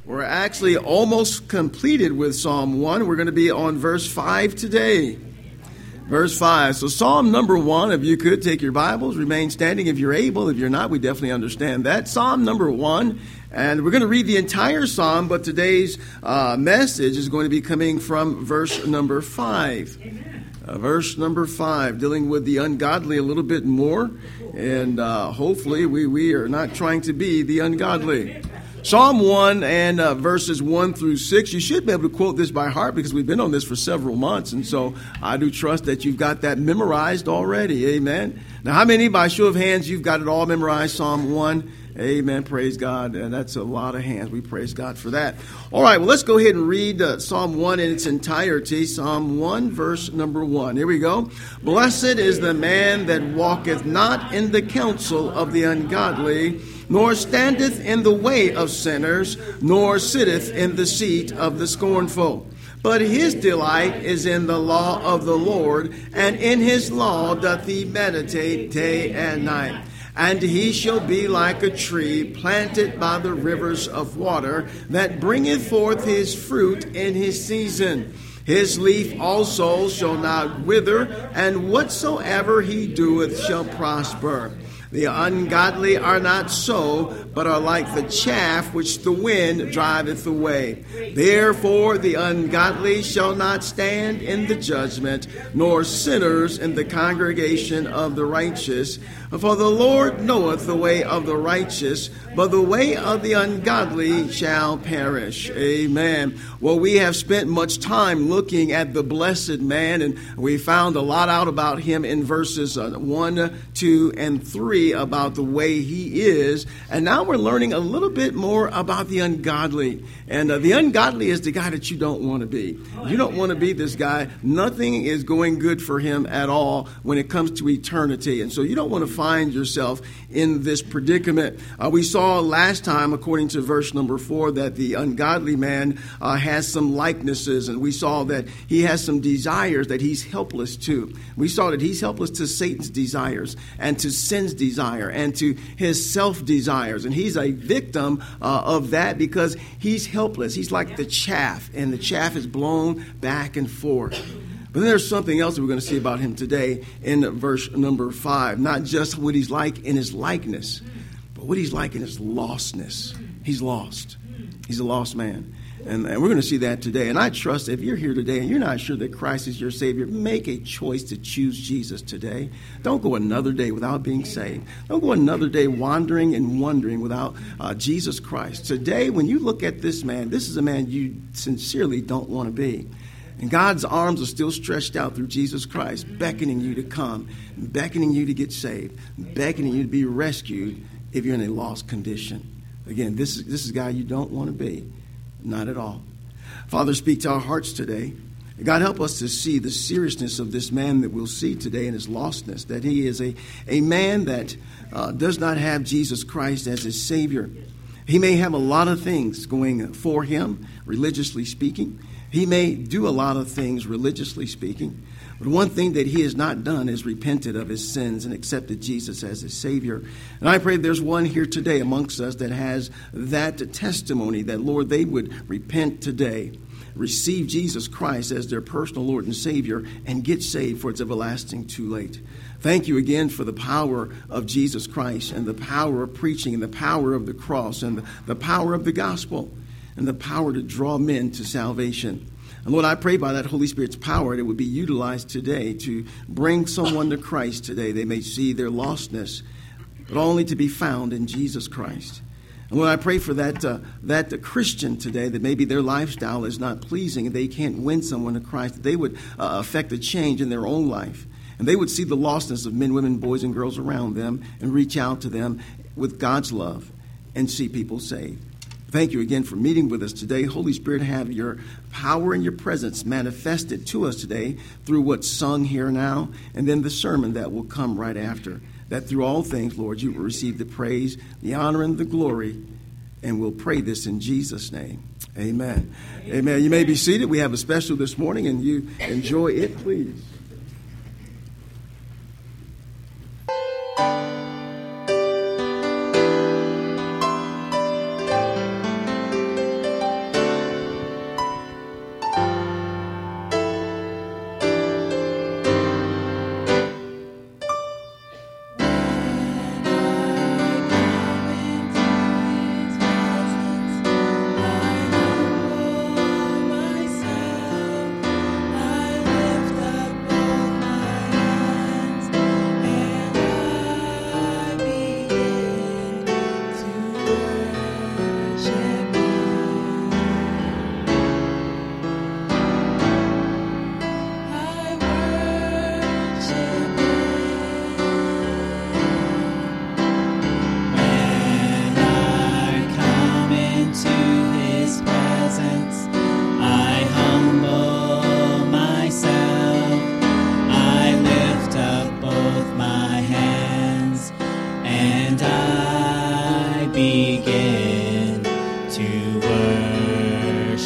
We're actually almost completed with Psalm 1. We're going to be on verse 5 today. Verse 5. So Psalm number 1, if you could take your Bibles, remain standing if you're able. If you're not, we definitely understand that. Psalm number 1. And we're going to read the entire psalm, but today's message is going to be coming from verse number 5. Verse number 5, dealing with the ungodly a little bit more. And hopefully we are not trying to be the ungodly. Psalm 1 and verses 1 through 6. You should be able to quote this by heart because we've been on this for several months. And so I do trust that you've got that memorized already. Amen. Now, how many, by show of hands, you've got it all memorized? Psalm 1. Amen. Praise God. And that's a lot of hands. We praise God for that. All right. Well, let's go ahead and read Psalm 1 in its entirety. Psalm 1, verse number 1. Here we go. Blessed is the man that walketh not in the counsel of the ungodly, nor standeth in the way of sinners, nor sitteth in the seat of the scornful. But his delight is in the law of the Lord, and in his law doth he meditate day and night. And he shall be like a tree planted by the rivers of water, that bringeth forth his fruit in his season. His leaf also shall not wither, and whatsoever he doeth shall prosper. The ungodly are not so, but are like the chaff which the wind driveth away. Therefore the ungodly shall not stand in the judgment, nor sinners in the congregation of the righteous. For the Lord knoweth the way of the righteous, but the way of the ungodly shall perish. Amen. Well, we have spent much time looking at the blessed man, and we found a lot out about him in verses 1, 2, and 3 about the way he is. And now we're learning a little bit more about the ungodly. And the ungodly is the guy that you don't want to be. You don't want to be this guy. Nothing is going good for him at all when it comes to eternity. And so you don't want to find yourself in this predicament. We saw last time, according to verse number 4, that the ungodly man has some likenesses, and we saw that he has some desires that he's helpless to. We saw that he's helpless to Satan's desires and to sin's desire and to his self-desires, and he's a victim of that because he's helpless. He's like the chaff, and the chaff is blown back and forth. But then there's something else that we're going to see about him today in verse number 5. Not just what he's like in his likeness, but what he's like in his lostness. He's lost. He's a lost man. And we're going to see that today. And I trust if you're here today and you're not sure that Christ is your Savior, make a choice to choose Jesus today. Don't go another day without being saved. Don't go another day wandering and wondering without Jesus Christ. Today, when you look at this man, this is a man you sincerely don't want to be. And God's arms are still stretched out through Jesus Christ, beckoning you to come, beckoning you to get saved, beckoning you to be rescued if you're in a lost condition. Again, this is a guy you don't want to be. Not at all. Father, speak to our hearts today. God, help us to see the seriousness of this man that we'll see today in his lostness, that he is a man that does not have Jesus Christ as his Savior. He may have a lot of things going for him, religiously speaking. He may do a lot of things, religiously speaking. But one thing that he has not done is repented of his sins and accepted Jesus as his Savior. And I pray there's one here today amongst us that has that testimony that, Lord, they would repent today, receive Jesus Christ as their personal Lord and Savior, and get saved, for it's everlasting too late. Thank you again for the power of Jesus Christ and the power of preaching and the power of the cross and the power of the gospel and the power to draw men to salvation. And Lord, I pray by that Holy Spirit's power that it would be utilized today to bring someone to Christ today. They may see their lostness, but only to be found in Jesus Christ. And Lord, I pray for that Christian today that maybe their lifestyle is not pleasing and they can't win someone to Christ, that they would affect a change in their own life. And they would see the lostness of men, women, boys, and girls around them and reach out to them with God's love and see people saved. Thank you again for meeting with us today. Holy Spirit, have your power and your presence manifested to us today through what's sung here now, and then the sermon that will come right after. That through all things, Lord, you will receive the praise, the honor, and the glory. And we'll pray this in Jesus' name. Amen. Amen. You may be seated. We have a special this morning, and you enjoy it, please.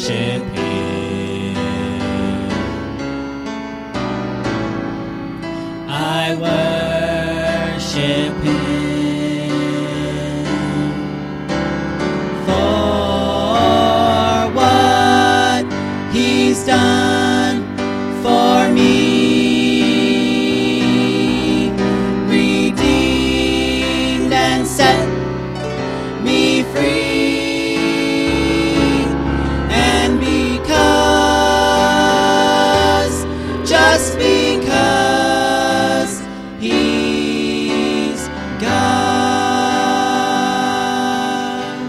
Him. I worship Him for what He's done for me. Redeemed and set me free. And because, just because He's God.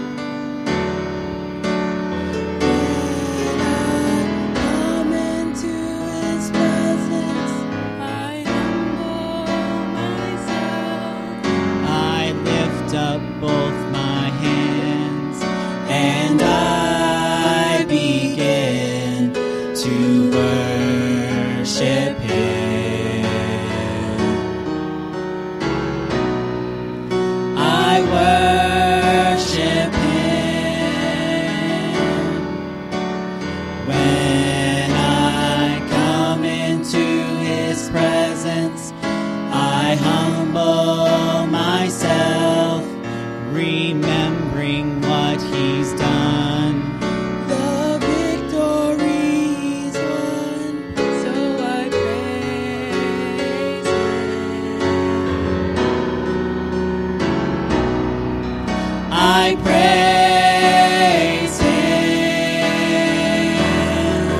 When I come into His presence, I humble myself. I lift up both my hands and I begin to worship Him. I worship Him when I come into His presence. I humble myself, remembering what He's done. The victory's won, so I praise Him. I praise Him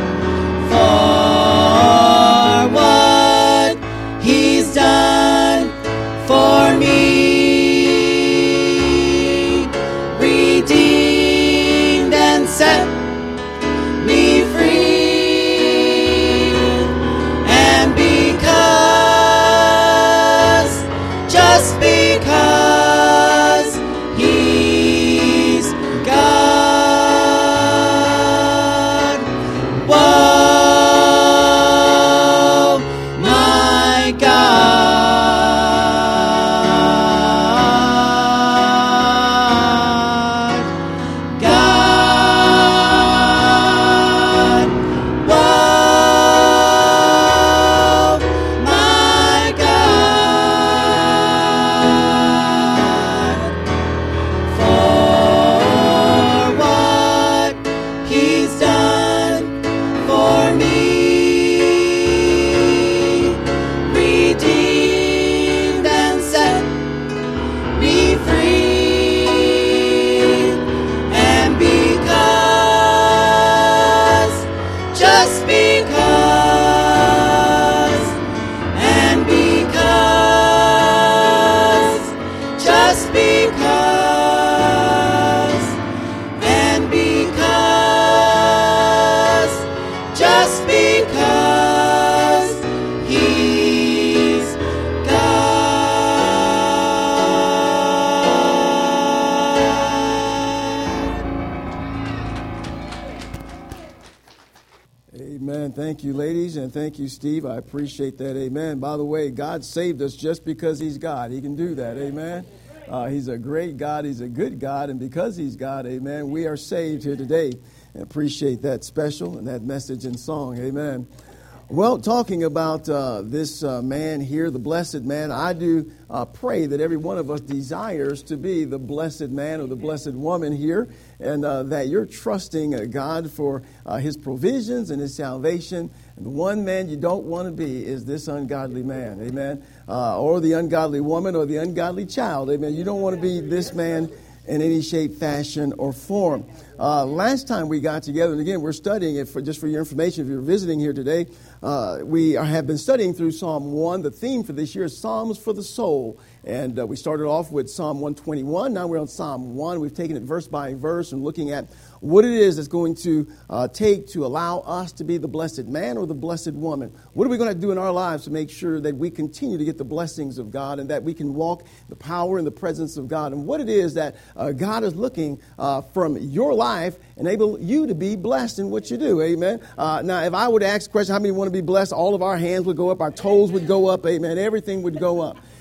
for what He's done for me. Redeemed and set me free. And because, just because He's God. Whoa, my God. God. Whoa, my God. For what He's done for me. Redeemed and set me free. And because, just because, and because, just because, and because, just because He's God. Amen. Thank you, ladies, and thank you, Steve. I appreciate that. Amen. By the way, God saved us just because He's God. He can do that. Amen. He's a great God. He's a good God. And because He's God, amen, we are saved here today. And appreciate that special and that message and song. Amen. Well, talking about this man here, the blessed man, I do pray that every one of us desires to be the blessed man or the blessed woman here, and that you're trusting God for His provisions and His salvation. And the one man you don't want to be is this ungodly man, amen, or the ungodly woman or the ungodly child, amen. You don't want to be this man in any shape, fashion, or form. Last time we got together, and again, we're studying it just for your information if you're visiting here today, we have been studying through Psalm 1. The theme for this year is Psalms for the Soul. And we started off with Psalm 121. Now we're on Psalm 1. We've taken it verse by verse and looking at what it is that's going to take to allow us to be the blessed man or the blessed woman. What are we going to do in our lives to make sure that we continue to get the blessings of God and that we can walk the power and the presence of God, and what it is that God is looking from your life, enable you to be blessed in what you do. Amen. Now, if I were to ask the question, how many want to be blessed? All of our hands would go up, our toes would go up. Amen. Everything would go up.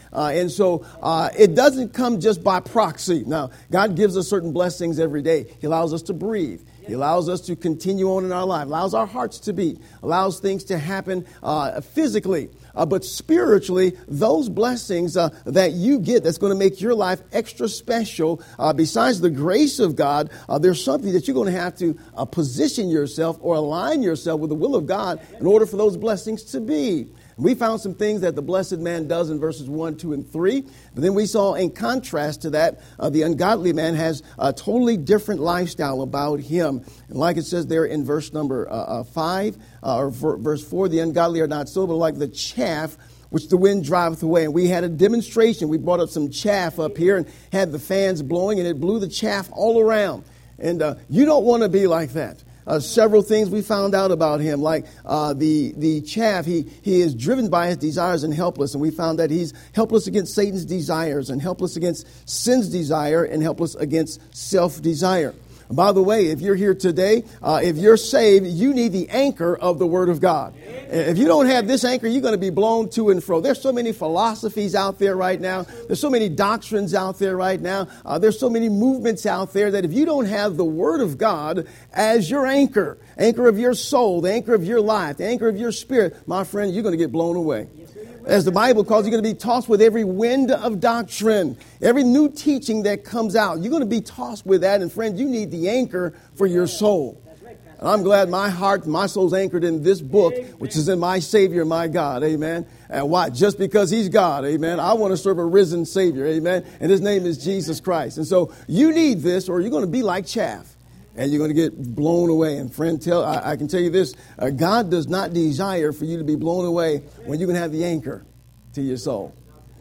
And so it doesn't come just by proxy. Now, God gives us certain blessings every day. He allows us to breathe. He allows us to continue on in our life, allows our hearts to beat, allows things to happen physically. But spiritually, those blessings that you get that's going to make your life extra special, besides the grace of God, there's something that you're going to have to position yourself or align yourself with the will of God in order for those blessings to be. We found some things that the blessed man does in verses 1, 2, and 3. But then we saw in contrast to that, the ungodly man has a totally different lifestyle about him. And like it says there in verse number 5, or verse 4, the ungodly are not so, but like the chaff which the wind driveth away. And we had a demonstration. We brought up some chaff up here and had the fans blowing, and it blew the chaff all around. And you don't want to be like that. Several things we found out about him, like the chaff, he is driven by his desires and helpless. And we found that he's helpless against Satan's desires and helpless against sin's desire and helpless against self-desire. By the way, if you're here today, if you're saved, you need the anchor of the Word of God. If you don't have this anchor, you're going to be blown to and fro. There's so many philosophies out there right now. There's so many doctrines out there right now. There's so many movements out there that if you don't have the Word of God as your anchor of your soul, the anchor of your life, the anchor of your spirit, my friend, you're going to get blown away. As the Bible calls, you're going to be tossed with every wind of doctrine, every new teaching that comes out. You're going to be tossed with that. And friend, you need the anchor for your soul. And I'm glad my heart, my soul's anchored in this book, which is in my Savior, my God. Amen. And why? Just because He's God. Amen. I want to serve a risen Savior. Amen. And His name is Jesus Christ. And so you need this, or you're going to be like chaff. And you're going to get blown away. And friend, I can tell you this, God does not desire for you to be blown away when you can have the anchor to your soul.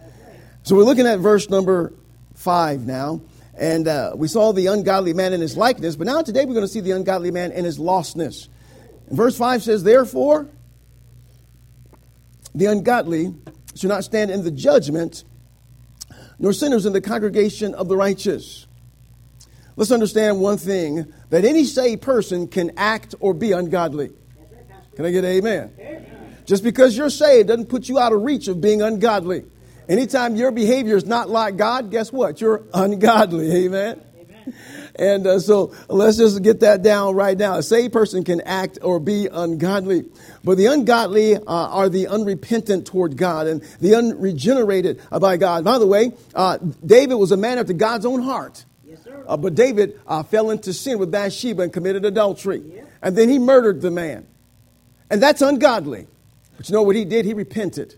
So we're looking at verse number 5 now. And we saw the ungodly man in his likeness. But now today we're going to see the ungodly man in his lostness. And verse 5 says, therefore, the ungodly should not stand in the judgment, nor sinners in the congregation of the righteous. Let's understand one thing, that any saved person can act or be ungodly. Can I get an amen? Just because you're saved doesn't put you out of reach of being ungodly. Anytime your behavior is not like God, guess what? You're ungodly. Amen? And so let's just get that down right now. A saved person can act or be ungodly. But the ungodly are the unrepentant toward God and the unregenerated by God. By the way, David was a man after God's own heart. But David fell into sin with Bathsheba and committed adultery. And then he murdered the man. And that's ungodly. But you know what he did? He repented.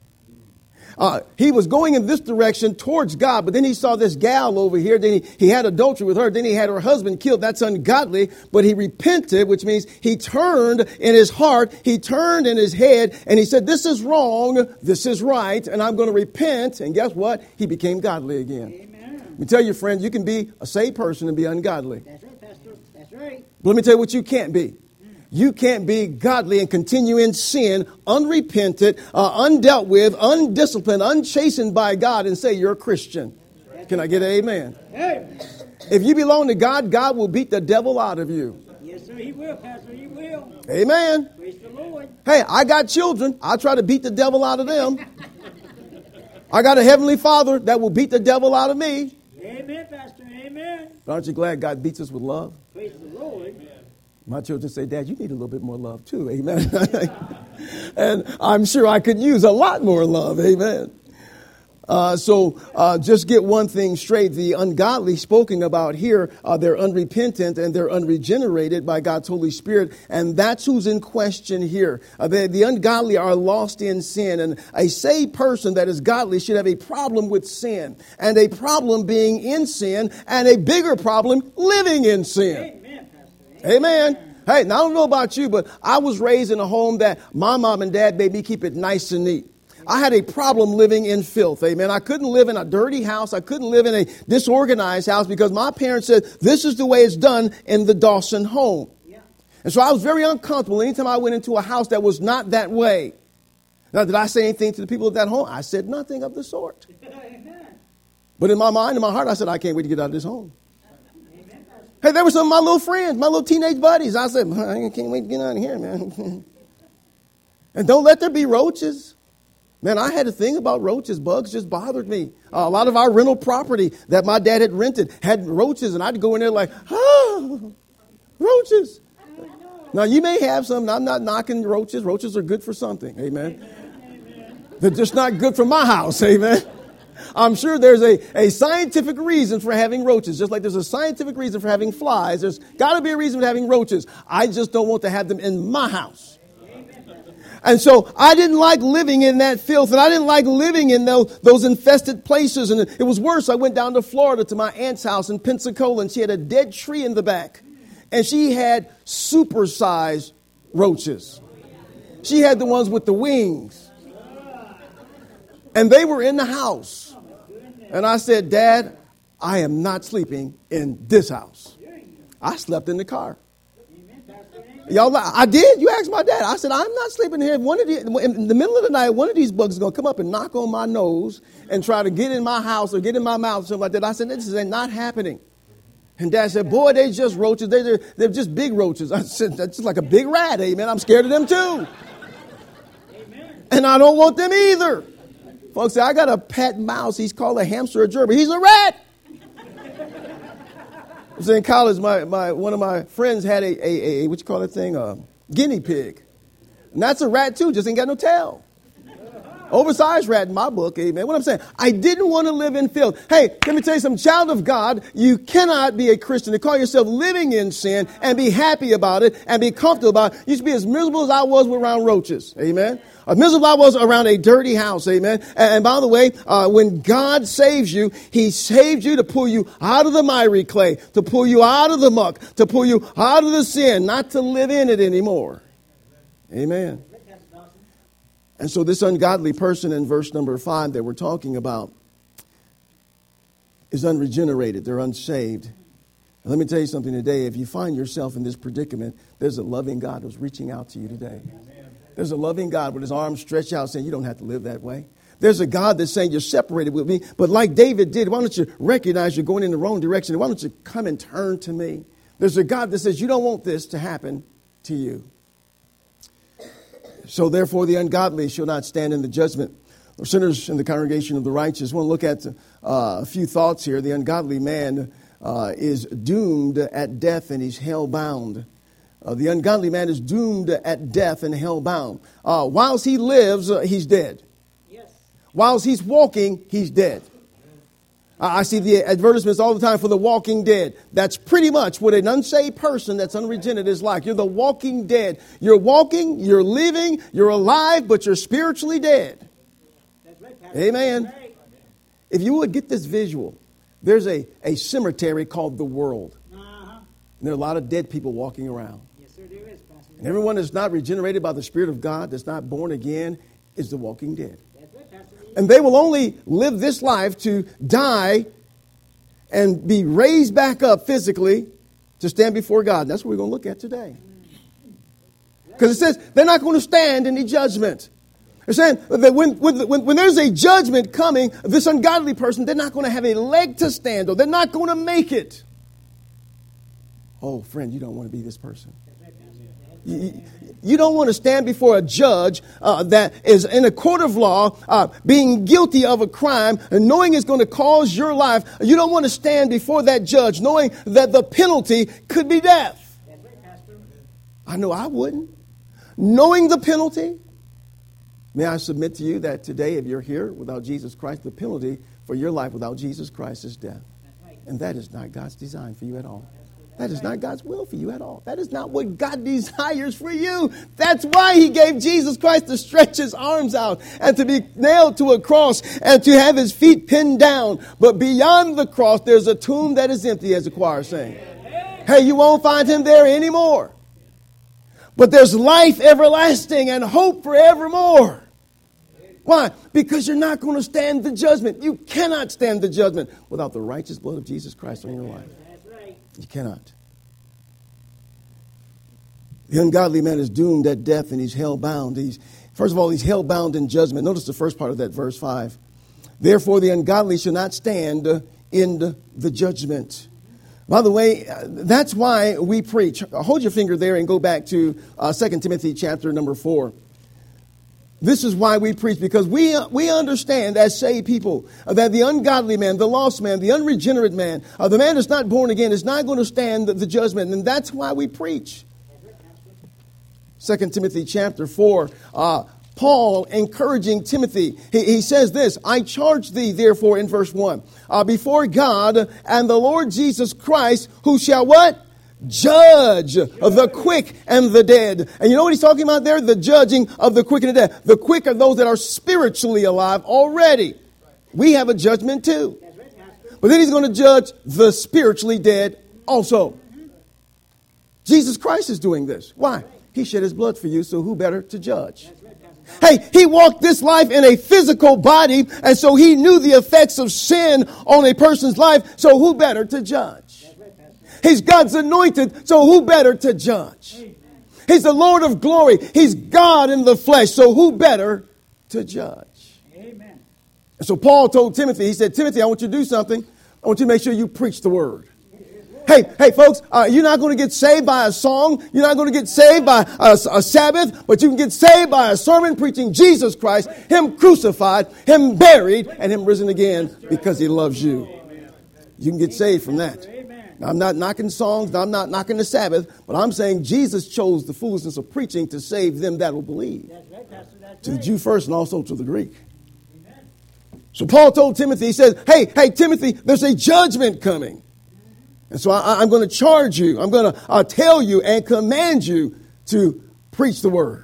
He was going in this direction towards God, but then he saw this gal over here. Then he had adultery with her. Then he had her husband killed. That's ungodly. But he repented, which means he turned in his heart. He turned in his head and he said, this is wrong. This is right. And I'm going to repent. And guess what? He became godly again. Amen. Let me tell you, friend, you can be a saved person and be ungodly. That's right, Pastor. That's right. But let me tell you what you can't be. You can't be godly and continue in sin, unrepentant, undealt with, undisciplined, unchastened by God and say you're a Christian. Can I get an amen? If you belong to God, God will beat the devil out of you. Yes, sir, He will, Pastor. He will. Amen. Praise the Lord. Hey, I got children. I'll try to beat the devil out of them. I got a heavenly Father that will beat the devil out of me. Amen, Pastor. Amen. But aren't you glad God beats us with love? Praise the Lord. My children say, Dad, you need a little bit more love too. Amen. And I'm sure I could use a lot more love. Amen. So just get one thing straight. The ungodly spoken about here, they're unrepentant and they're unregenerated by God's Holy Spirit. And that's who's in question here. The ungodly are lost in sin. And a saved person that is godly should have a problem with sin and a problem being in sin and a bigger problem living in sin. Amen. Hey, now I don't know about you, but I was raised in a home that my mom and dad made me keep it nice and neat. I had a problem living in filth. Amen. I couldn't live in a dirty house. I couldn't live in a disorganized house because my parents said this is the way it's done in the Dawson home. Yeah. And so I was very uncomfortable anytime I went into a house that was not that way. Now, did I say anything to the people of that home? I said nothing of the sort. But in my mind, in my heart, I said, I can't wait to get out of this home. Hey, there were some of my little friends, my little teenage buddies. I said, I can't wait to get out of here, man. And don't let there be roaches. Man, I had a thing about roaches. Bugs just bothered me. A lot of our rental property that my dad had rented had roaches, and I'd go in there like, roaches. Now, you may have some. I'm not knocking roaches. Roaches are good for something. Amen. They're just not good for my house. Amen. I'm sure there's a scientific reason for having roaches. Just like there's a scientific reason for having flies. There's got to be a reason for having roaches. I just don't want to have them in my house. And so I didn't like living in that filth, and I didn't like living in those infested places. And it was worse. I went down to Florida to my aunt's house in Pensacola, and she had a dead tree in the back. And she had supersized roaches. She had the ones with the wings. And they were in the house. And I said, Dad, I am not sleeping in this house. I slept in the car. Y'all, I did. You asked my dad. I said, I'm not sleeping here. In the middle of the night, one of these bugs is going to come up and knock on my nose and try to get in my house or get in my mouth or something like that. I said, this is not happening. And Dad said, boy, they're just roaches. They're just big roaches. I said, that's just like a big rat. Amen. I'm scared of them too. And I don't want them either. Folks say, I got a pet mouse. He's called a hamster or gerbil. He's a rat. I was in college. One of my friends had a what you call that thing? A guinea pig. And that's a rat too, just ain't got no tail. Oversized rat in my book, amen. What I'm saying, I didn't want to live in filth. Hey, let me tell you something, child of God, you cannot be a Christian and call yourself living in sin and be happy about it and be comfortable about it. You should be as miserable as I was around roaches, amen. As miserable as I was around a dirty house, amen. And by the way, when God saves you, He saves you to pull you out of the miry clay, to pull you out of the muck, to pull you out of the sin, not to live in it anymore. Amen. And so this ungodly person in verse number 5 that we're talking about is unregenerated. They're unsaved. And let me tell you something today. If you find yourself in this predicament, there's a loving God who's reaching out to you today. There's a loving God with His arms stretched out saying, you don't have to live that way. There's a God that's saying, you're separated with me. But like David did, why don't you recognize you're going in the wrong direction? Why don't you come and turn to me? There's a God that says, you don't want this to happen to you. So therefore the ungodly shall not stand in the judgment, or sinners in the congregation of the righteous. I want to look at a few thoughts here. The ungodly man is doomed at death and he's hell-bound. The ungodly man is doomed at death and hell-bound. Whilst he lives, he's dead. Yes. Whilst he's walking, he's dead. I see the advertisements all the time for the walking dead. That's pretty much what an unsaved person that's unregenerate is like. You're the walking dead. You're walking, you're living, you're alive, but you're spiritually dead. That's right, Pastor. Amen. That's right. If you would get this visual, there's a cemetery called the world. Uh-huh. And there are a lot of dead people walking around. Yes, sir, there is, Pastor. And everyone that's not regenerated by the Spirit of God, that's not born again, is the walking dead. And they will only live this life to die and be raised back up physically to stand before God. That's what we're going to look at today. Because it says they're not going to stand in the judgment. They're saying that when there's a judgment coming, this ungodly person, they're not going to have a leg to stand on. They're not going to make it. Oh, friend, you don't want to be this person. You don't want to stand before a judge that is in a court of law being guilty of a crime and knowing it's going to cause your life. You don't want to stand before that judge knowing that the penalty could be death. I know I wouldn't. Knowing the penalty, may I submit to you that today, if you're here without Jesus Christ, the penalty for your life without Jesus Christ is death. And that is not God's design for you at all. That is not God's will for you at all. That is not what God desires for you. That's why He gave Jesus Christ to stretch His arms out and to be nailed to a cross and to have His feet pinned down. But beyond the cross, there's a tomb that is empty, as the choir sang. Hey, you won't find Him there anymore. But there's life everlasting and hope forevermore. Why? Because you're not going to stand the judgment. You cannot stand the judgment without the righteous blood of Jesus Christ on your life. You cannot. The ungodly man is doomed at death and he's hell-bound. First of all, he's hell-bound in judgment. Notice the first part of that, verse 5. Therefore, the ungodly shall not stand in the judgment. By the way, that's why we preach. Hold your finger there and go back to 2 Timothy chapter number 4. This is why we preach, because we understand as saved people that the ungodly man, the lost man, the unregenerate man, the man that's not born again is not going to stand the judgment. And that's why we preach. 2 Timothy chapter 4, Paul encouraging Timothy, he says this, I charge thee therefore in verse 1, before God and the Lord Jesus Christ, who shall what? Judge of the quick and the dead. And you know what he's talking about there? The judging of the quick and the dead. The quick are those that are spiritually alive already. We have a judgment too. But then he's going to judge the spiritually dead also. Jesus Christ is doing this. Why? He shed his blood for you, so who better to judge? Hey, he walked this life in a physical body, and so he knew the effects of sin on a person's life, so who better to judge? He's God's anointed, so who better to judge? He's the Lord of glory. He's God in the flesh, so who better to judge? Amen. And so Paul told Timothy, he said, Timothy, I want you to do something. I want you to make sure you preach the word. Hey, folks, you're not going to get saved by a song. You're not going to get saved by a Sabbath, but you can get saved by a sermon preaching Jesus Christ, him crucified, him buried, and him risen again because he loves you. You can get saved from that. Now, I'm not knocking songs. I'm not knocking the Sabbath, but I'm saying Jesus chose the foolishness of preaching to save them that will believe. To the Jew first and also to the Greek. So Paul told Timothy, he said, hey, Timothy, there's a judgment coming. And so I'm going to charge you. I'm going to tell you and command you to preach the word.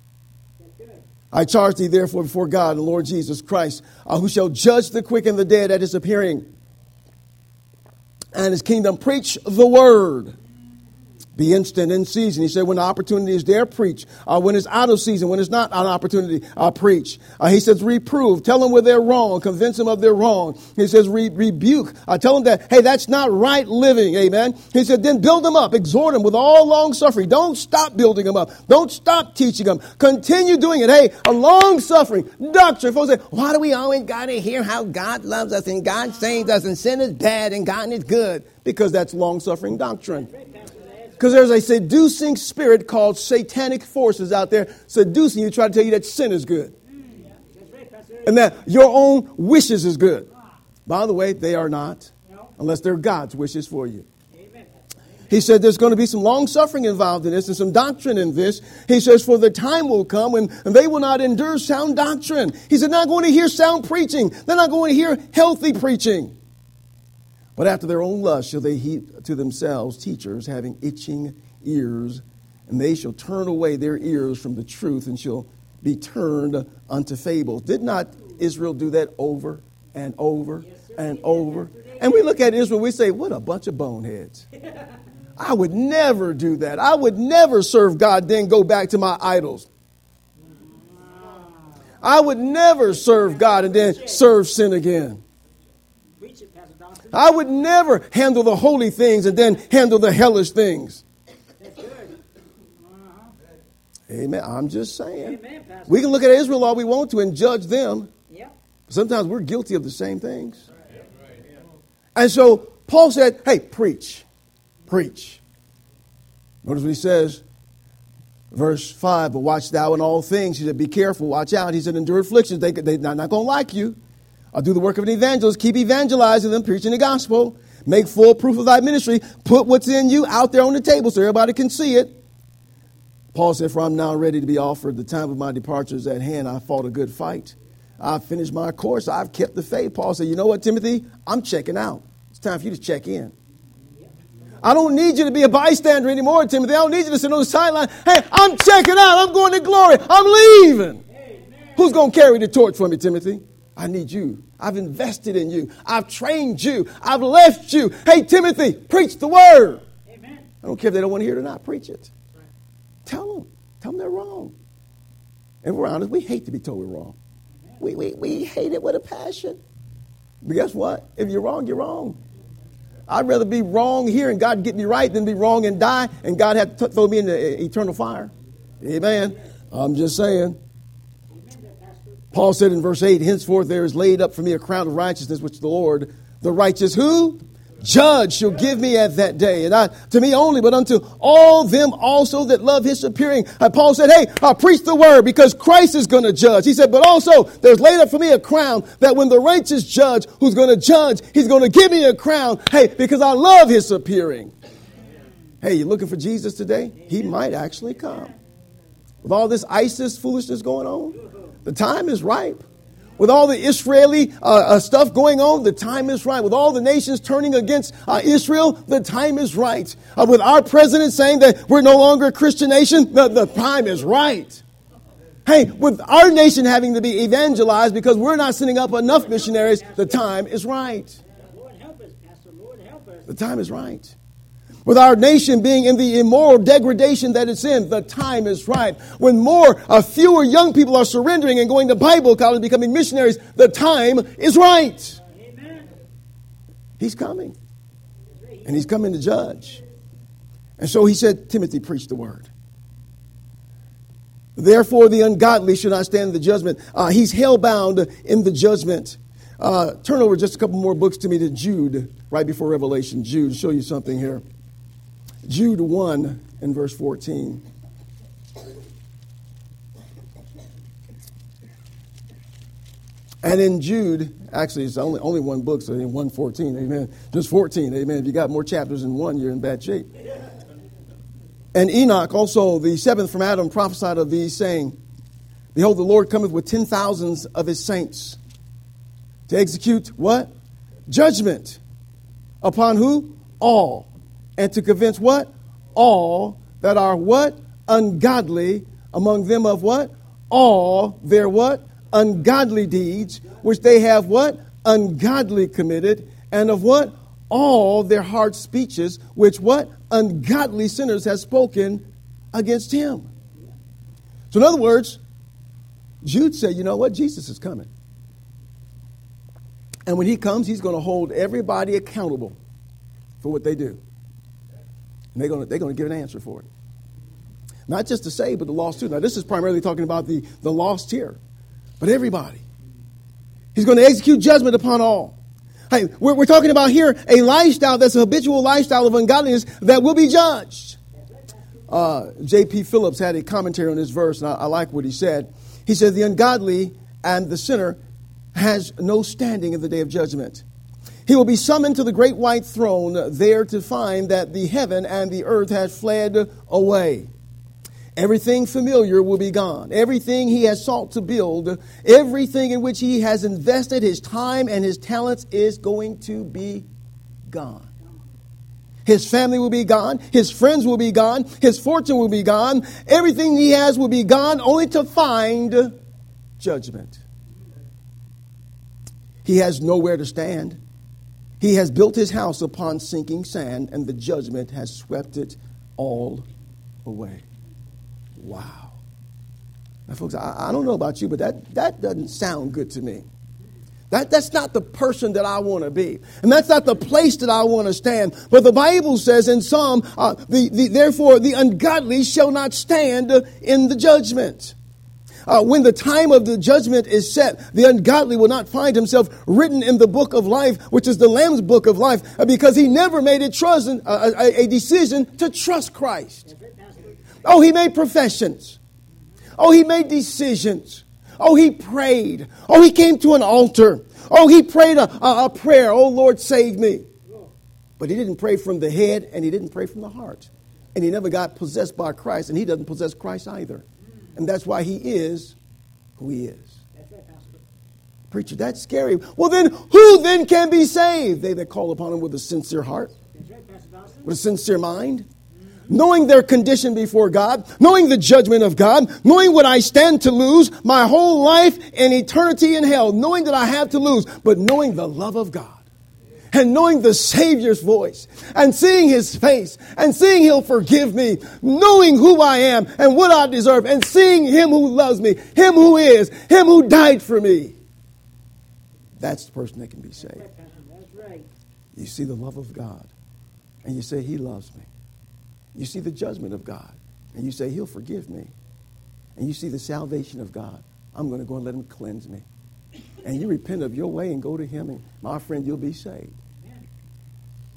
I charge thee therefore before God and the Lord Jesus Christ, who shall judge the quick and the dead at his appearing and his kingdom. Preach the word. Be instant in season. He said, when the opportunity is there, preach. When it's out of season, when it's not an opportunity, preach. He says, reprove. Tell them where they're wrong. Convince them of their wrong. He says, rebuke. Tell them that, hey, that's not right living. Amen. He said, then build them up. Exhort them with all long suffering. Don't stop building them up. Don't stop teaching them. Continue doing it. Hey, a long suffering doctrine. Folks say, why do we always got to hear how God loves us and God saves us and sin is bad and God is good? Because that's long suffering doctrine. Because there's a seducing spirit called satanic forces out there seducing you, trying to tell you that sin is good. And that your own wishes is good. By the way, they are not, unless they're God's wishes for you. He said there's going to be some long suffering involved in this and some doctrine in this. He says, for the time will come when they will not endure sound doctrine. He said, not going to hear sound preaching. They're not going to hear healthy preaching. But after their own lust shall they heap to themselves teachers having itching ears, and they shall turn away their ears from the truth and shall be turned unto fables. Did not Israel do that over and over and over? And we look at Israel, we say, what a bunch of boneheads. I would never do that. I would never serve God, then go back to my idols. I would never serve God and then serve sin again. I would never handle the holy things and then handle the hellish things. Amen. I'm just saying. We can look at Israel all we want to and judge them. Sometimes we're guilty of the same things. And so Paul said, hey, preach. Preach. Notice what he says. Verse 5, but watch thou in all things. He said, be careful, watch out. He said, endure afflictions. They're not going to like you. I'll do the work of an evangelist. Keep evangelizing them, preaching the gospel. Make full proof of thy ministry. Put what's in you out there on the table so everybody can see it. Paul said, for I'm now ready to be offered. The time of my departure is at hand. I fought a good fight. I've finished my course. I've kept the faith. Paul said, you know what, Timothy? I'm checking out. It's time for you to check in. I don't need you to be a bystander anymore, Timothy. I don't need you to sit on the sideline. Hey, I'm checking out. I'm going to glory. I'm leaving. Amen. Who's going to carry the torch for me, Timothy? I need you. I've invested in you. I've trained you. I've left you. Hey, Timothy, preach the word. Amen. I don't care if they don't want to hear it or not. Preach it. Right. Tell them. Tell them they're wrong. And we're honest, we hate to be told we're wrong. We hate it with a passion. But guess what? If you're wrong, you're wrong. I'd rather be wrong here and God get me right than be wrong and die and God have to throw me in the eternal fire. Amen. I'm just saying. Paul said in verse 8, henceforth there is laid up for me a crown of righteousness, which the Lord, the righteous who? judge shall give me at that day. And not to me only, but unto all them also that love his appearing. And Paul said, hey, preach the word because Christ is going to judge. He said, but also there's laid up for me a crown that when the righteous judge who's going to judge, he's going to give me a crown. Hey, because I love his appearing. Hey, you looking for Jesus today? He might actually come. With all this ISIS foolishness going on, the time is ripe. With all the Israeli stuff going on, the time is right. With all the nations turning against Israel, the time is right. With our president saying that we're no longer a Christian nation, the time is right. Hey, with our nation having to be evangelized because we're not sending up enough missionaries, the time is right. Lord help us, Pastor. Lord help us. The time is right. With our nation being in the immoral degradation that it's in, the time is right. When fewer young people are surrendering and going to Bible college and becoming missionaries, the time is right. Amen. He's coming. And he's coming to judge. And so he said, Timothy, preach the word. Therefore, the ungodly should not stand in the judgment. He's hell-bound in the judgment. Turn over just a couple more books to me to Jude, right before Revelation. Jude, show you something here. Jude 1 and verse 14. And in Jude, actually it's only one book, so in 1:14, amen. Just 14, amen. If you got more chapters than one, you're in bad shape. And Enoch, also the seventh from Adam, prophesied of these, saying, Behold, the Lord cometh with 10,000s of his saints to execute what? Judgment. Upon who? All. And to convince what? All that are what? Ungodly, among them of what? All their what? Ungodly deeds, which they have what? Ungodly committed. And of what? All their hard speeches, which what? Ungodly sinners have spoken against him. So in other words, Jude said, you know what? Jesus is coming. And when he comes, he's going to hold everybody accountable for what they do. And they're going to give an answer for it. Not just the saved, but the lost too. Now, this is primarily talking about the lost here. But everybody. He's going to execute judgment upon all. Hey, we're talking about here a lifestyle that's a habitual lifestyle of ungodliness that will be judged. J.P. Phillips had a commentary on this verse, and I like what he said. He said, the ungodly and the sinner has no standing in the day of judgment. He will be summoned to the great white throne there to find that the heaven and the earth has fled away. Everything familiar will be gone. Everything he has sought to build, everything in which he has invested his time and his talents is going to be gone. His family will be gone. His friends will be gone. His fortune will be gone. Everything he has will be gone, only to find judgment. He has nowhere to stand. He has built his house upon sinking sand, and the judgment has swept it all away. Wow. Now, folks, I don't know about you, but that doesn't sound good to me. That's not the person that I want to be. And that's not the place that I want to stand. But the Bible says in Psalm, therefore the ungodly shall not stand in the judgment. When the time of the judgment is set, the ungodly will not find himself written in the book of life, which is the Lamb's book of life, because he never made a decision to trust Christ. Oh, he made professions. Oh, he made decisions. Oh, he prayed. Oh, he came to an altar. Oh, he prayed a prayer. Oh, Lord, save me. But he didn't pray from the head, and he didn't pray from the heart. And he never got possessed by Christ, and he doesn't possess Christ either. And that's why he is who he is. Preacher, that's scary. Well, then, who then can be saved? They that call upon him with a sincere heart, with a sincere mind, knowing their condition before God, knowing the judgment of God, knowing what I stand to lose, my whole life and eternity in hell, knowing that I have to lose, but knowing the love of God. And knowing the Savior's voice, and seeing his face, and seeing he'll forgive me, knowing who I am and what I deserve, and seeing him who loves me, him who is, him who died for me. That's the person that can be saved. That's right. You see the love of God, and you say, he loves me. You see the judgment of God, and you say, he'll forgive me. And you see the salvation of God. I'm going to go and let him cleanse me. And you repent of your way and go to him, and my friend, you'll be saved.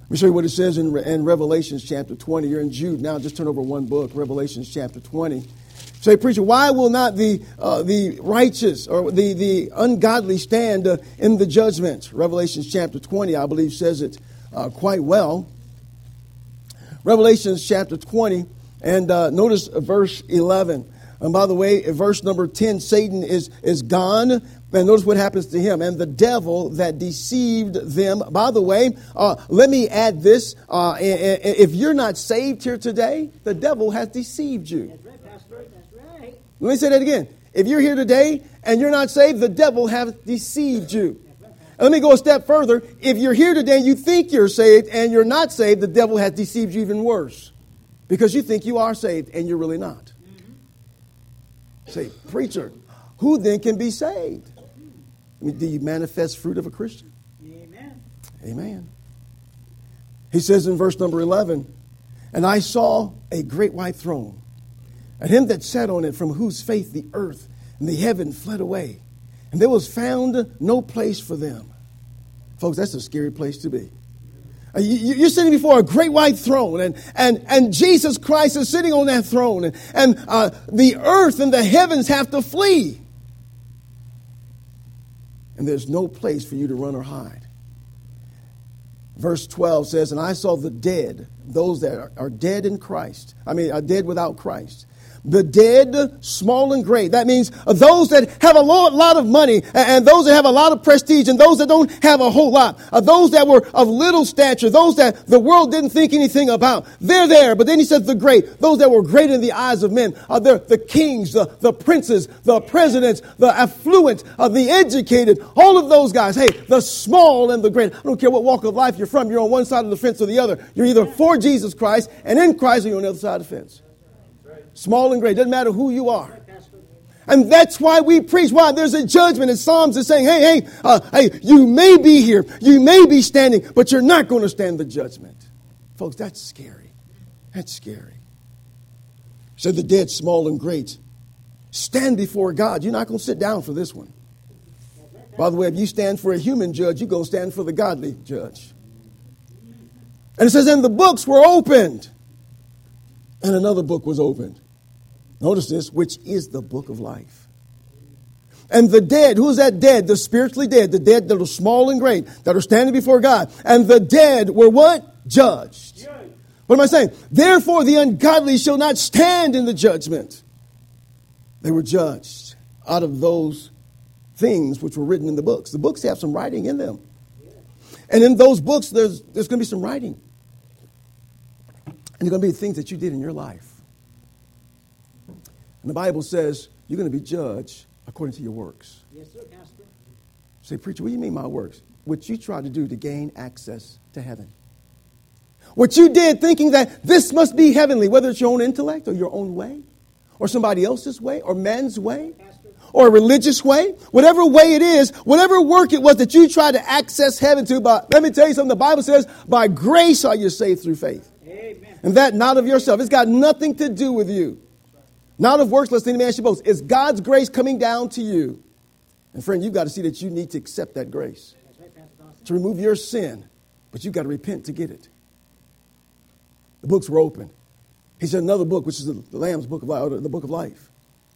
Let me show you what it says in Revelation chapter 20. You're in Jude now. Just turn over one book, Revelation chapter 20. Say, preacher, why will not the righteous or the ungodly stand in the judgment? Revelation chapter 20, I believe, says it quite well. Revelation chapter 20, and notice verse 11. And by the way, verse number 10, Satan is gone. And notice what happens to him. And the devil that deceived them. By the way, let me add this. If you're not saved here today, the devil has deceived you. That's right, Pastor. That's right. Let me say that again. If you're here today and you're not saved, the devil has deceived you. And let me go a step further. If you're here today and you think you're saved and you're not saved, the devil has deceived you even worse. Because you think you are saved and you're really not. Say, preacher, who then can be saved? I mean, do you manifest fruit of a Christian? Amen. Amen. He says in verse number 11, and I saw a great white throne, and him that sat on it, from whose face the earth and the heaven fled away, and there was found no place for them. Folks, that's a scary place to be. You're sitting before a great white throne, and Jesus Christ is sitting on that throne, and the earth and the heavens have to flee. And there's no place for you to run or hide. Verse 12 says, and I saw the dead, those that are dead in Christ. Are dead without Christ. The dead, small and great. That means those that have a lot of money, and those that have a lot of prestige, and those that don't have a whole lot. Those that were of little stature, those that the world didn't think anything about. They're there. But then he says the great. Those that were great in the eyes of men. They're the kings, the princes, the presidents, the affluent, the educated. All of those guys. Hey, the small and the great. I don't care what walk of life you're from. You're on one side of the fence or the other. You're either for Jesus Christ and in Christ, or you're on the other side of the fence. Small and great. Doesn't matter who you are. And that's why we preach. Why? There's a judgment. And Psalms is saying, hey, you may be here. You may be standing, but you're not going to stand the judgment. Folks, that's scary. That's scary. So the dead, small and great, stand before God. You're not going to sit down for this one. By the way, if you stand for a human judge, you're going to stand for the godly judge. And it says, and the books were opened. And another book was opened. Notice this, which is the book of life. And the dead, who is that dead? The spiritually dead, the dead that are small and great, that are standing before God. And the dead were what? Judged. What am I saying? Therefore the ungodly shall not stand in the judgment. They were judged out of those things which were written in the books. The books have some writing in them. And in those books, there's going to be some writing. And there are going to be things that you did in your life. And the Bible says you're going to be judged according to your works. Yes, sir, Pastor. Say, preacher, what do you mean my works? What you try to do to gain access to heaven. What you did thinking that this must be heavenly, whether it's your own intellect or your own way, or somebody else's way, or man's way, or a religious way, whatever way it is, whatever work it was that you tried to access heaven to. But let me tell you something, the Bible says, by grace are you saved through faith. Amen. And that not of yourself. It's got nothing to do with you. Not of works, lest any man should boast. It's God's grace coming down to you. And friend, you've got to see that you need to accept that grace. To remove your sin. But you've got to repent to get it. The books were open. He said another book, which is the Lamb's book of life, or the book of life.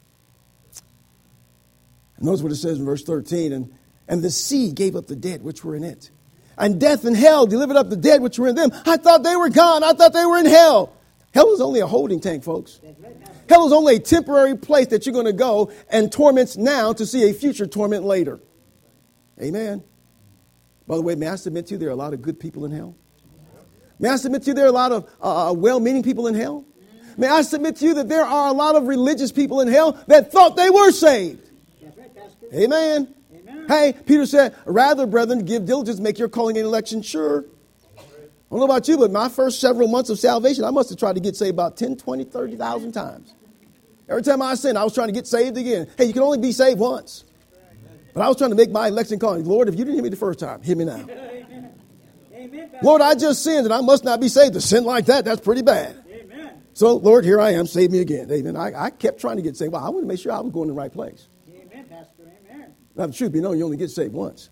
And notice what it says in verse 13. And the sea gave up the dead which were in it. And death and hell delivered up the dead which were in them. I thought they were gone. I thought they were in hell. Hell is only a holding tank, folks. Hell is only a temporary place that you're going to go and torments now to see a future torment later. Amen. By the way, may I submit to you there are a lot of good people in hell? May I submit to you there are a lot of well-meaning people in hell? May I submit to you that there are a lot of religious people in hell that thought they were saved? Amen. Hey, Peter said, rather, brethren, give diligence, make your calling and election sure. I don't know about you, but my first several months of salvation, I must have tried to get saved about 10, 20, 30,000 times. Every time I sinned, I was trying to get saved again. Hey, you can only be saved once. But I was trying to make my election calling. Lord, if you didn't hear me the first time, hear me now. Lord, I just sinned and I must not be saved. To sin like that, that's pretty bad. So, Lord, here I am. Save me again. Amen. I kept trying to get saved. Well, I wanted to make sure I was going to the right place. Amen, Pastor. Amen. Now, the truth be known, you only get saved once.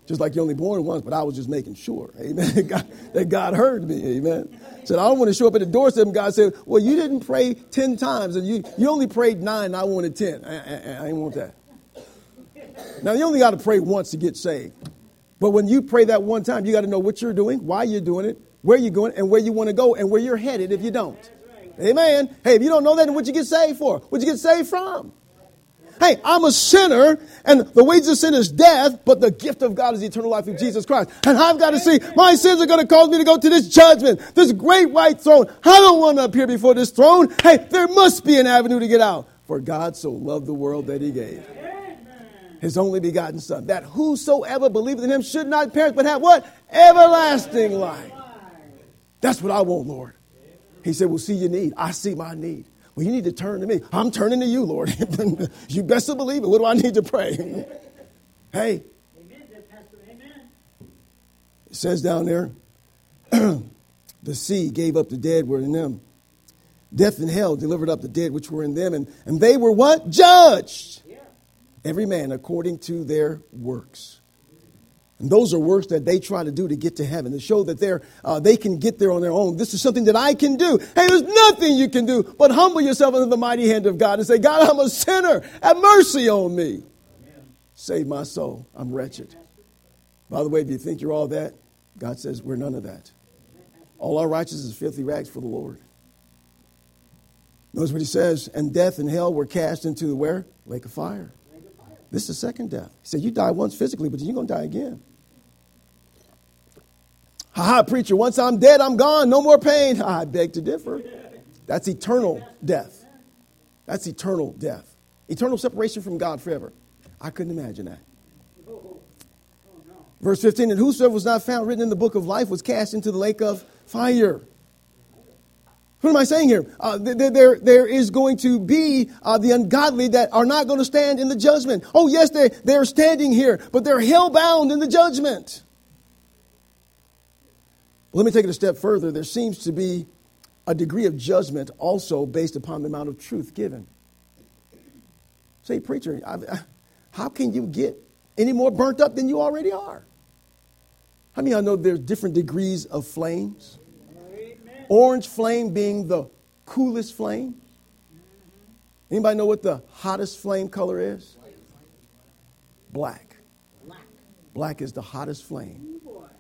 Just like you're only born once, but I was just making sure, amen, that God heard me, amen. Said, I don't want to show up at the doorstep and God said, well, you didn't pray 10 times and you only prayed 9 and I wanted 10. I didn't want that. Now, you only got to pray once to get saved. But when you pray that one time, you got to know what you're doing, why you're doing it, where you're going, and where you want to go, and where you're headed if you don't. Amen. Hey, if you don't know that, then what you get saved for? What you get saved from? Hey, I'm a sinner, and the wages of sin is death, but the gift of God is eternal life through Jesus Christ. And I've got to see, my sins are going to cause me to go to this judgment, this great white throne. I don't want to appear before this throne. Hey, there must be an avenue to get out. For God so loved the world that he gave his only begotten Son, that whosoever believeth in him should not perish, but have what? Everlasting life. That's what I want, Lord. He said, well, see your need. I see my need. Well, you need to turn to me. I'm turning to you, Lord. You best to believe it. What do I need to pray? Hey. Amen. It says down there, the sea gave up the dead were in them. Death and hell delivered up the dead which were in them. And they were what? Judged. Yeah. Every man according to their works. And those are works that they try to do to get to heaven, to show that they can get there on their own. This is something that I can do. Hey, there's nothing you can do but humble yourself under the mighty hand of God and say, God, I'm a sinner. Have mercy on me. Amen. Save my soul. I'm wretched. By the way, if you think you're all that, God says we're none of that. All our righteousness is filthy rags for the Lord. Notice what he says, and death and hell were cast into the where? Lake of fire. This is the second death. He said, you die once physically, but then you're going to die again. Ha, preacher, once I'm dead, I'm gone. No more pain. I beg to differ. That's eternal death. That's eternal death. Eternal separation from God forever. I couldn't imagine that. Verse 15, and whosoever was not found written in the book of life was cast into the lake of fire. What am I saying here? There is going to be the ungodly that are not going to stand in the judgment. Oh, yes, they're standing here, but they're hell-bound in the judgment. Let me take it a step further. There seems to be a degree of judgment also based upon the amount of truth given. Say, preacher, how can you get any more burnt up than you already are? How many of y'all know there's different degrees of flames? Orange flame being the coolest flame. Anybody know what the hottest flame color is? Black. Black is the hottest flame.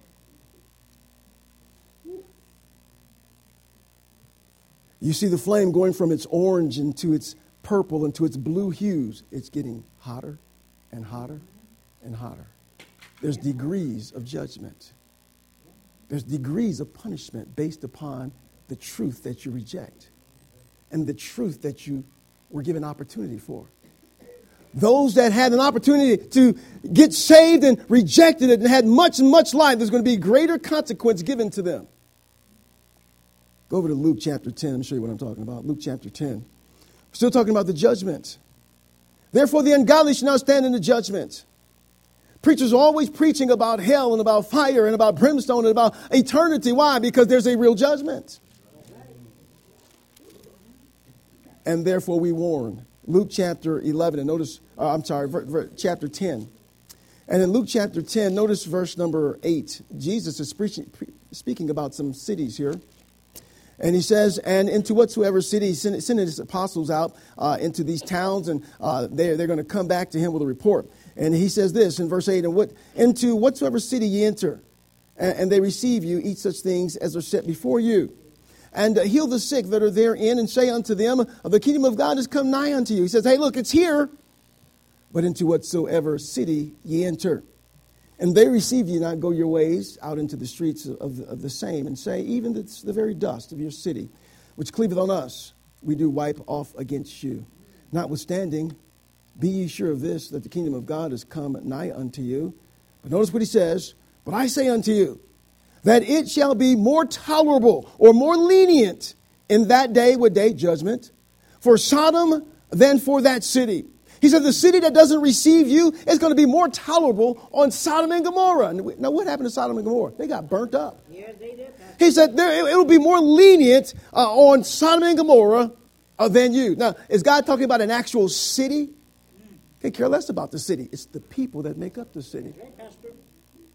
You see the flame going from its orange into its purple into its blue hues. It's getting hotter and hotter and hotter. There's degrees of judgment. There's degrees of punishment based upon the truth that you reject and the truth that you were given opportunity for. Those that had an opportunity to get saved and rejected it and had much, much life, there's going to be greater consequence given to them. Go over to Luke chapter 10. Let me show you what I'm talking about. Luke chapter 10. We're still talking about the judgment. Therefore, the ungodly should not stand in the judgment. Preachers are always preaching about hell and about fire and about brimstone and about eternity. Why? Because there's a real judgment. And therefore we warn. Luke chapter 11, and notice, chapter 10. And in Luke chapter 10, notice verse number 8. Jesus is speaking about some cities here. And he says, and into whatsoever city, he sent his apostles out into these towns, and they're going to come back to him with a report. And he says this in verse 8, and into whatsoever city ye enter, and they receive you, eat such things as are set before you. And heal the sick that are therein, and say unto them, the kingdom of God is come nigh unto you. He says, hey, look, it's here. But into whatsoever city ye enter. And they receive you, not go your ways out into the streets of the same, and say, even the very dust of your city, which cleaveth on us, we do wipe off against you. Notwithstanding, be ye sure of this, that the kingdom of God is come nigh unto you. But notice what he says, but I say unto you, that it shall be more tolerable or more lenient in that day, what day? Judgment, for Sodom than for that city. He said the city that doesn't receive you is going to be more tolerable on Sodom and Gomorrah. Now, what happened to Sodom and Gomorrah? They got burnt up. Yeah, they did. He said it will be more lenient on Sodom and Gomorrah than you. Now, is God talking about an actual city? He care less about the city. It's the people that make up the city.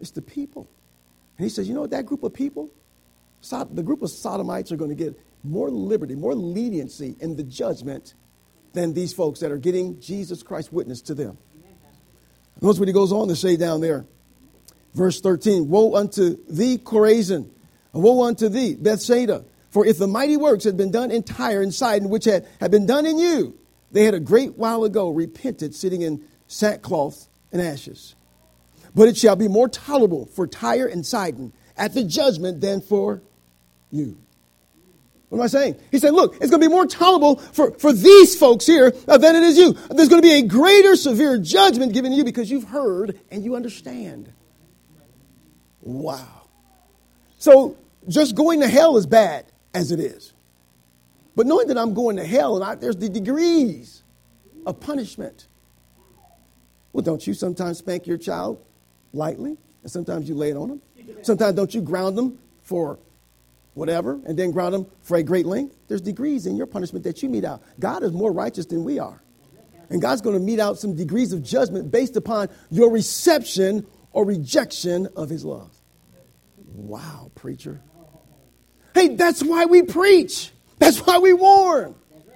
It's the people. And he says, you know what, that group of people, the group of Sodomites are going to get more liberty, more leniency in the judgment than these folks that are getting Jesus Christ witness to them. Notice what he goes on to say down there. Verse 13, woe unto thee, Chorazin, and woe unto thee, Bethsaida. For if the mighty works had been done in Tyre and Sidon, which had been done in you, they had a great while ago repented, sitting in sackcloth and ashes. But it shall be more tolerable for Tyre and Sidon at the judgment than for you. What am I saying? He said, look, it's going to be more tolerable for these folks here than it is you. There's going to be a greater severe judgment given to you because you've heard and you understand. Wow. So just going to hell is bad as it is. But knowing that I'm going to hell, and there's the degrees of punishment. Well, don't you sometimes spank your child lightly? And sometimes you lay it on them? Sometimes don't you ground them for whatever, and then ground them for a great length? There's degrees in your punishment that you mete out. God is more righteous than we are. And God's going to mete out some degrees of judgment based upon your reception or rejection of his love. Wow, preacher. Hey, that's why we preach. That's why we warn.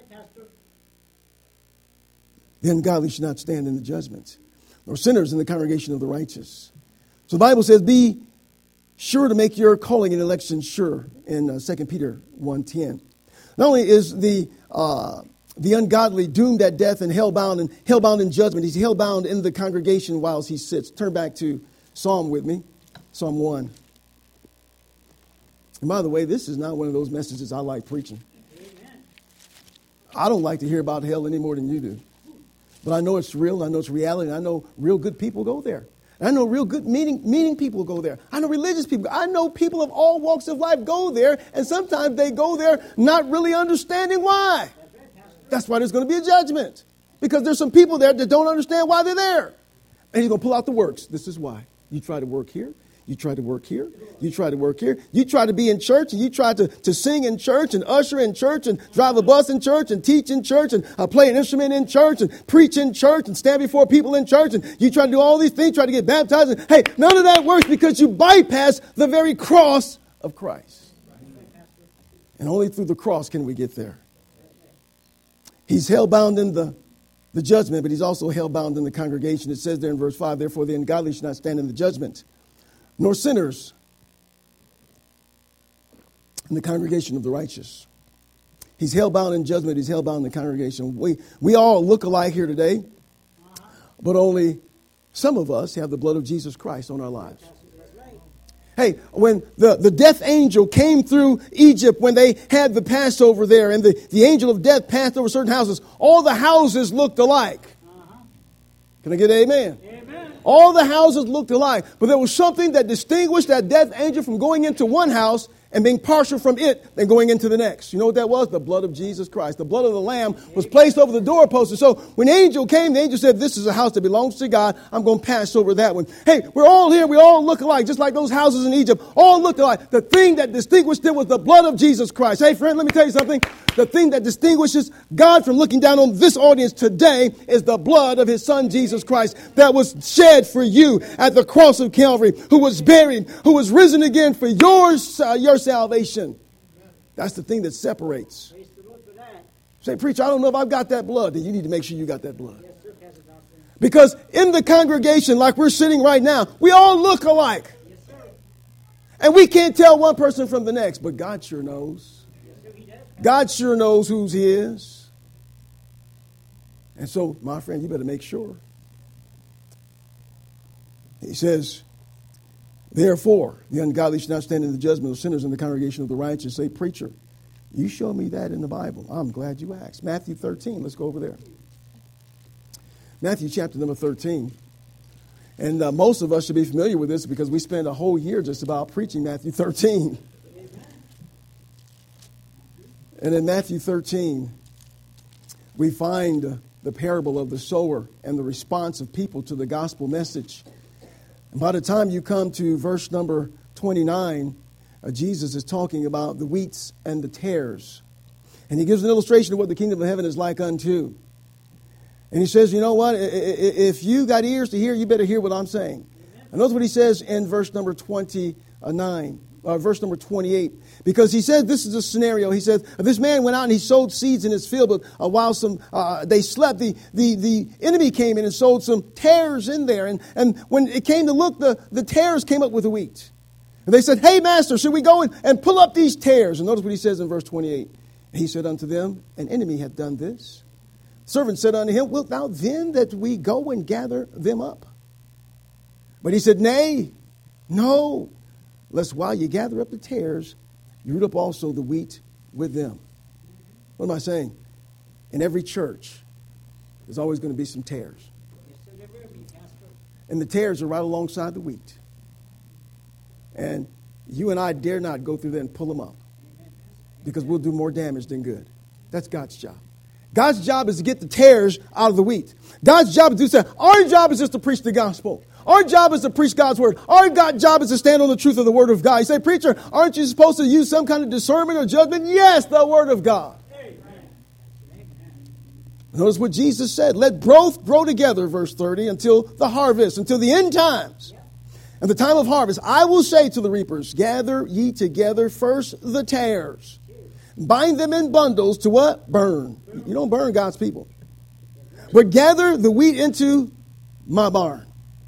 The ungodly should not stand in the judgment, nor sinners in the congregation of the righteous. So the Bible says, be sure to make your calling and election sure in 2 Peter 1:10. Not only is the ungodly doomed at death and hellbound in judgment, he's hellbound in the congregation whilst he sits. Turn back to Psalm with me, Psalm 1. And by the way, this is not one of those messages I like preaching. Amen. I don't like to hear about hell any more than you do. But I know it's real. I know it's reality. I know real good people go there. And I know real good meaning people go there. I know religious people. I know people of all walks of life go there. And sometimes they go there not really understanding why. That's why there's going to be a judgment. Because there's some people there that don't understand why they're there. And he's going to pull out the works. This is why. You try to work here. You try to work here. You try to work here. You try to be in church and you try to sing in church and usher in church and drive a bus in church and teach in church and play an instrument in church and preach in church and stand before people in church. And you try to do all these things, try to get baptized. And hey, none of that works because you bypass the very cross of Christ. And only through the cross can we get there. He's hellbound in the judgment, but he's also hellbound in the congregation. It says there in verse 5, therefore the ungodly should not stand in the judgment, nor sinners in the congregation of the righteous. He's hellbound in judgment. He's hellbound in the congregation. We all look alike here today, but only some of us have the blood of Jesus Christ on our lives. Hey, when the death angel came through Egypt, when they had the Passover there, and the angel of death passed over certain houses, all the houses looked alike. Can I get an amen? Amen. All the houses looked alike, but there was something that distinguished that death angel from going into one house and being partial from it than going into the next. You know what that was? The blood of Jesus Christ. The blood of the Lamb was placed over the doorpost. And so when the angel came, the angel said, this is a house that belongs to God. I'm going to pass over that one. Hey, we're all here. We all look alike, just like those houses in Egypt. All looked alike. The thing that distinguished them was the blood of Jesus Christ. Hey, friend, let me tell you something. The thing that distinguishes God from looking down on this audience today is the blood of his son, Jesus Christ, that was shed for you at the cross of Calvary, who was buried, who was risen again for your salvation. That's the thing that separates. Say, preacher, I don't know if I've got that blood. Then you need to make sure you got that blood. Because in the congregation, like we're sitting right now, we all look alike. And we can't tell one person from the next, but God sure knows. God sure knows who's his. And so, my friend, you better make sure. He says, therefore, the ungodly should not stand in the judgment of sinners in the congregation of the righteous. Say, preacher, you show me that in the Bible. I'm glad you asked. Matthew 13. Let's go over there. Matthew chapter number 13. And most of us should be familiar with this because we spent a whole year just about preaching Matthew 13. And in Matthew 13, we find the parable of the sower and the response of people to the gospel message. And by the time you come to verse number 29, Jesus is talking about the wheats and the tares. And he gives an illustration of what the kingdom of heaven is like unto. And he says, you know what? If you got ears to hear, you better hear what I'm saying. And notice what he says in verse number 29. Verse number 28, because he said, this is a scenario. He said, this man went out and he sowed seeds in his field, but while they slept, the enemy came in and sowed some tares in there. And when it came to look, the tares came up with the wheat. And they said, hey, master, should we go and pull up these tares? And notice what he says in verse 28. And he said unto them, an enemy hath done this. The servant said unto him, wilt thou then that we go and gather them up? But he said, nay, no. Lest while you gather up the tares, you root up also the wheat with them. What am I saying? In every church, there's always going to be some tares. And the tares are right alongside the wheat. And you and I dare not go through there and pull them up, because we'll do more damage than good. That's God's job. God's job is to get the tares out of the wheat. God's job is to do something. Our job is just to preach the gospel. Our job is to preach God's word. Our job is to stand on the truth of the word of God. You say, preacher, aren't you supposed to use some kind of discernment or judgment? Yes, the word of God. Amen. Notice what Jesus said. Let both grow together, verse 30, until the harvest, until the end times. And the time of harvest, I will say to the reapers, gather ye together first the tares. Bind them in bundles to what? Burn. You don't burn God's people. But gather the wheat into my barn.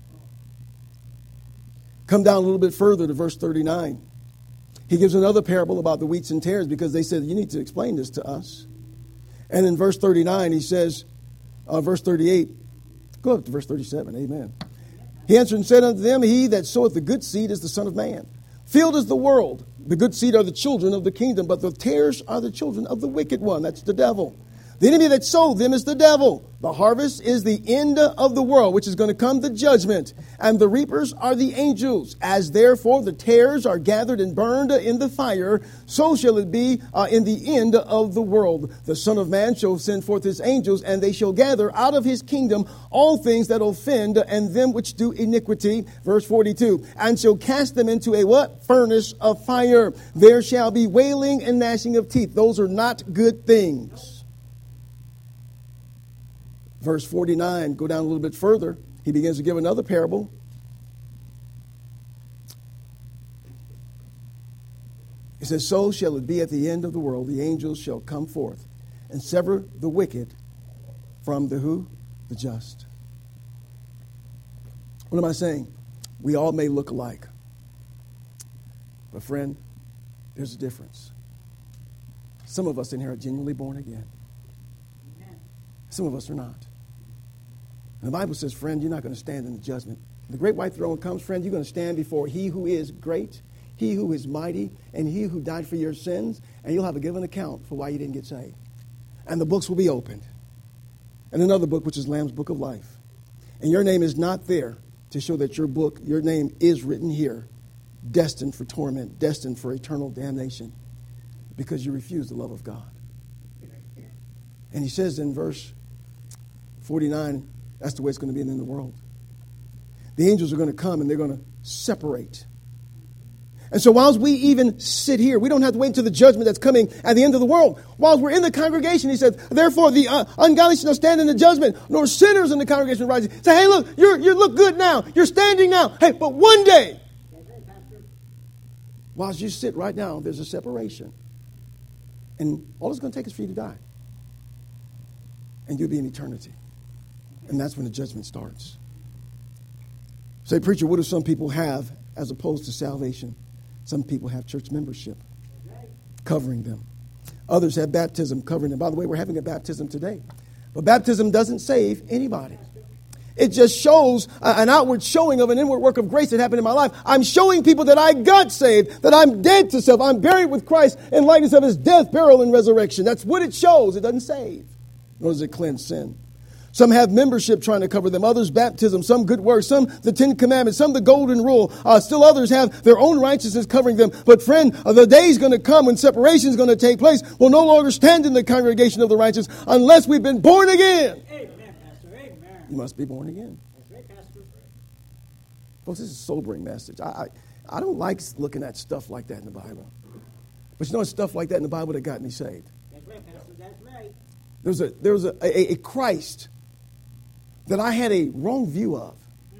Come down a little bit further to verse 39. He gives another parable about the wheats and tares, because they said, you need to explain this to us. And in verse 39, he says, verse 38, go up to verse 37, amen. He answered and said unto them, he that soweth the good seed is the Son of Man. Field is the world. The good seed are the children of the kingdom, but the tares are the children of the wicked one. That's the devil. The enemy that sowed them is the devil. The harvest is the end of the world, which is going to come to judgment. And the reapers are the angels. As therefore the tares are gathered and burned in the fire, so shall it be in the end of the world. The Son of Man shall send forth his angels, and they shall gather out of his kingdom all things that offend and them which do iniquity. Verse 42. And shall cast them into a what? Furnace of fire. There shall be wailing and gnashing of teeth. Those are not good things. Verse 49, go down a little bit further. He begins to give another parable. He says, so shall it be at the end of the world. The angels shall come forth and sever the wicked from the who? The just. What am I saying? We all may look alike. But friend, there's a difference. Some of us in here are genuinely born again. Some of us are not. And the Bible says, friend, you're not going to stand in the judgment. When the great white throne comes, friend, you're going to stand before he who is great, he who is mighty, and he who died for your sins, and you'll have a given account for why you didn't get saved. And the books will be opened. And another book, which is Lamb's Book of Life. And your name is not there to show that your name is written here, destined for torment, destined for eternal damnation, because you refuse the love of God. And he says in verse 49, that's the way it's going to be in the world. The angels are going to come and they're going to separate. And so whilst we even sit here, we don't have to wait until the judgment that's coming at the end of the world. Whilst we're in the congregation, he said, therefore the ungodly shall not stand in the judgment, nor sinners in the congregation rising. Say, hey, look, you look good now. You're standing now. Hey, but one day, whilst you sit right now, there's a separation. And all it's going to take is for you to die. And you'll be in eternity. And that's when the judgment starts. Say, preacher, what do some people have as opposed to salvation? Some people have church membership covering them. Others have baptism covering them. By the way, we're having a baptism today. But baptism doesn't save anybody. It just shows an outward showing of an inward work of grace that happened in my life. I'm showing people that I got saved, that I'm dead to self. I'm buried with Christ in likeness of his death, burial, and resurrection. That's what it shows. It doesn't save. Nor does it cleanse sin. Some have membership trying to cover them. Others baptism. Some good works. Some the 10 Commandments. Some the golden rule. Still others have their own righteousness covering them. But friend, the day is going to come when separation is going to take place. We'll no longer stand in the congregation of the righteous unless we've been born again. Amen, Pastor. Amen. You must be born again. That's right, Pastor. Folks, this is a sobering message. I don't like looking at stuff like that in the Bible. But you know, it's stuff like that in the Bible that got me saved. That's right, Pastor. That's right. There was a Christ that I had a wrong view of.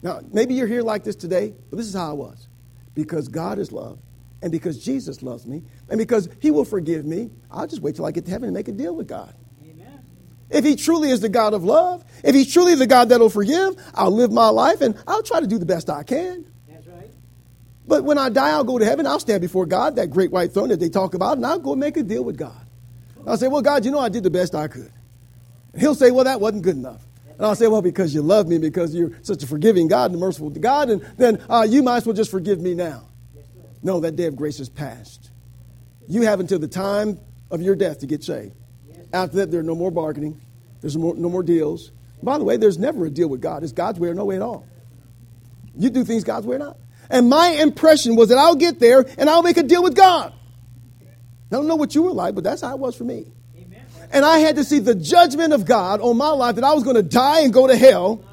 Now, maybe you're here like this today, but this is how I was. Because God is love, and because Jesus loves me, and because he will forgive me, I'll just wait till I get to heaven and make a deal with God. Amen. If he truly is the God of love, if he's truly the God that will forgive, I'll live my life, and I'll try to do the best I can. That's right. But when I die, I'll go to heaven. I'll stand before God, that great white throne that they talk about, and I'll go make a deal with God. I'll say, well, God, I did the best I could. And he'll say, well, that wasn't good enough. And I'll say, well, because you love me, because you're such a forgiving God and merciful God, and then you might as well just forgive me now. No, that day of grace is past. You have until the time of your death to get saved. After that, there's no more bargaining. There's no more deals. By the way, there's never a deal with God. It's God's way or no way at all. You do things God's way or not. And my impression was that I'll get there and I'll make a deal with God. I don't know what you were like, but that's how it was for me. Amen. And I had to see the judgment of God on my life, that I was going to die and go to hell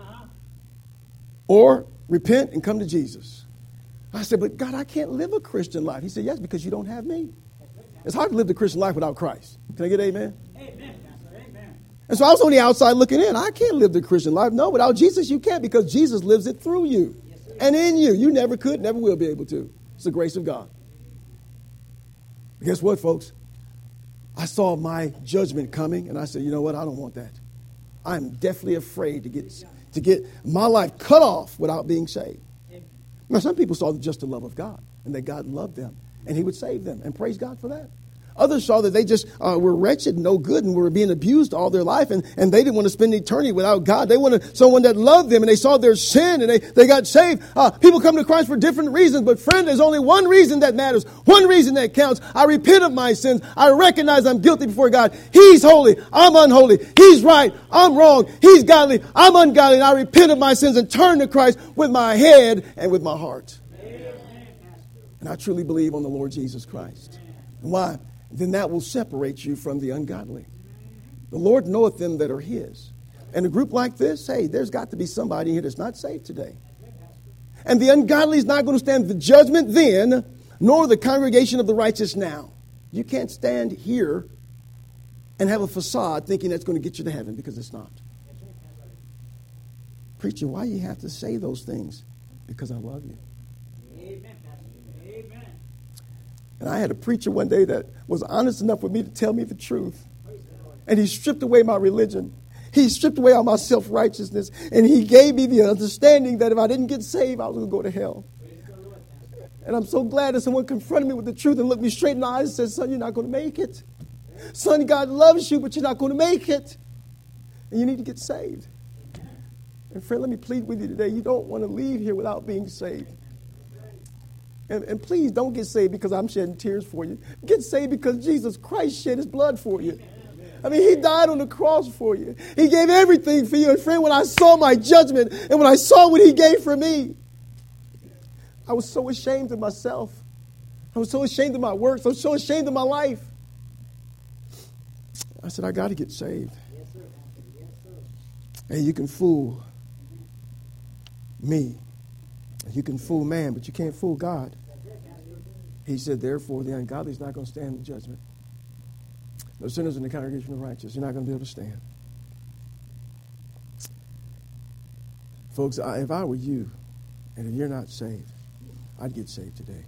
or repent and come to Jesus. I said, but God, I can't live a Christian life. He said, yes, because you don't have me. It's hard to live the Christian life without Christ. Can I get amen? Amen, Pastor. Amen. And so I was on the outside looking in. I can't live the Christian life. No, without Jesus, you can't, because Jesus lives it through you and in you. You never could, never will be able to. It's the grace of God. But guess what, folks? I saw my judgment coming, and I said, you know what? I don't want that. I'm deathly afraid to get my life cut off without being saved. Now, some people saw just the love of God, and that God loved them, and he would save them, and praise God for that. Others saw that they just were wretched, no good, and were being abused all their life, and they didn't want to spend eternity without God. They wanted someone that loved them, and they saw their sin, and they got saved. People come to Christ for different reasons, but friend, there's only one reason that matters, one reason that counts. I repent of my sins. I recognize I'm guilty before God. He's holy. I'm unholy. He's right. I'm wrong. He's godly. I'm ungodly. And I repent of my sins and turn to Christ with my head and with my heart. And I truly believe on the Lord Jesus Christ. Why? Then that will separate you from the ungodly. The Lord knoweth them that are his. And a group like this, hey, there's got to be somebody here that's not saved today. And the ungodly is not going to stand the judgment then, nor the congregation of the righteous now. You can't stand here and have a facade thinking that's going to get you to heaven, because it's not. Preacher, why you have to say those things? Because I love you. Amen, Pastor. Amen. And I had a preacher one day that was honest enough with me to tell me the truth. And he stripped away my religion. He stripped away all my self-righteousness. And he gave me the understanding that if I didn't get saved, I was going to go to hell. And I'm so glad that someone confronted me with the truth and looked me straight in the eyes and said, son, you're not going to make it. Son, God loves you, but you're not going to make it. And you need to get saved. And friend, let me plead with you today. You don't want to leave here without being saved. And please don't get saved because I'm shedding tears for you. Get saved because Jesus Christ shed his blood for you. I mean, he died on the cross for you. He gave everything for you. And friend, when I saw my judgment and when I saw what he gave for me, I was so ashamed of myself. I was so ashamed of my works. I was so ashamed of my life. I said, I got to get saved. Yes, sir. Yes, sir. Hey, you can fool me. You can fool man, but you can't fool God. He said, therefore, the ungodly is not going to stand in the judgment. No sinners in the congregation of the righteous. You're not going to be able to stand. Folks, if I were you, and if you're not saved, I'd get saved today.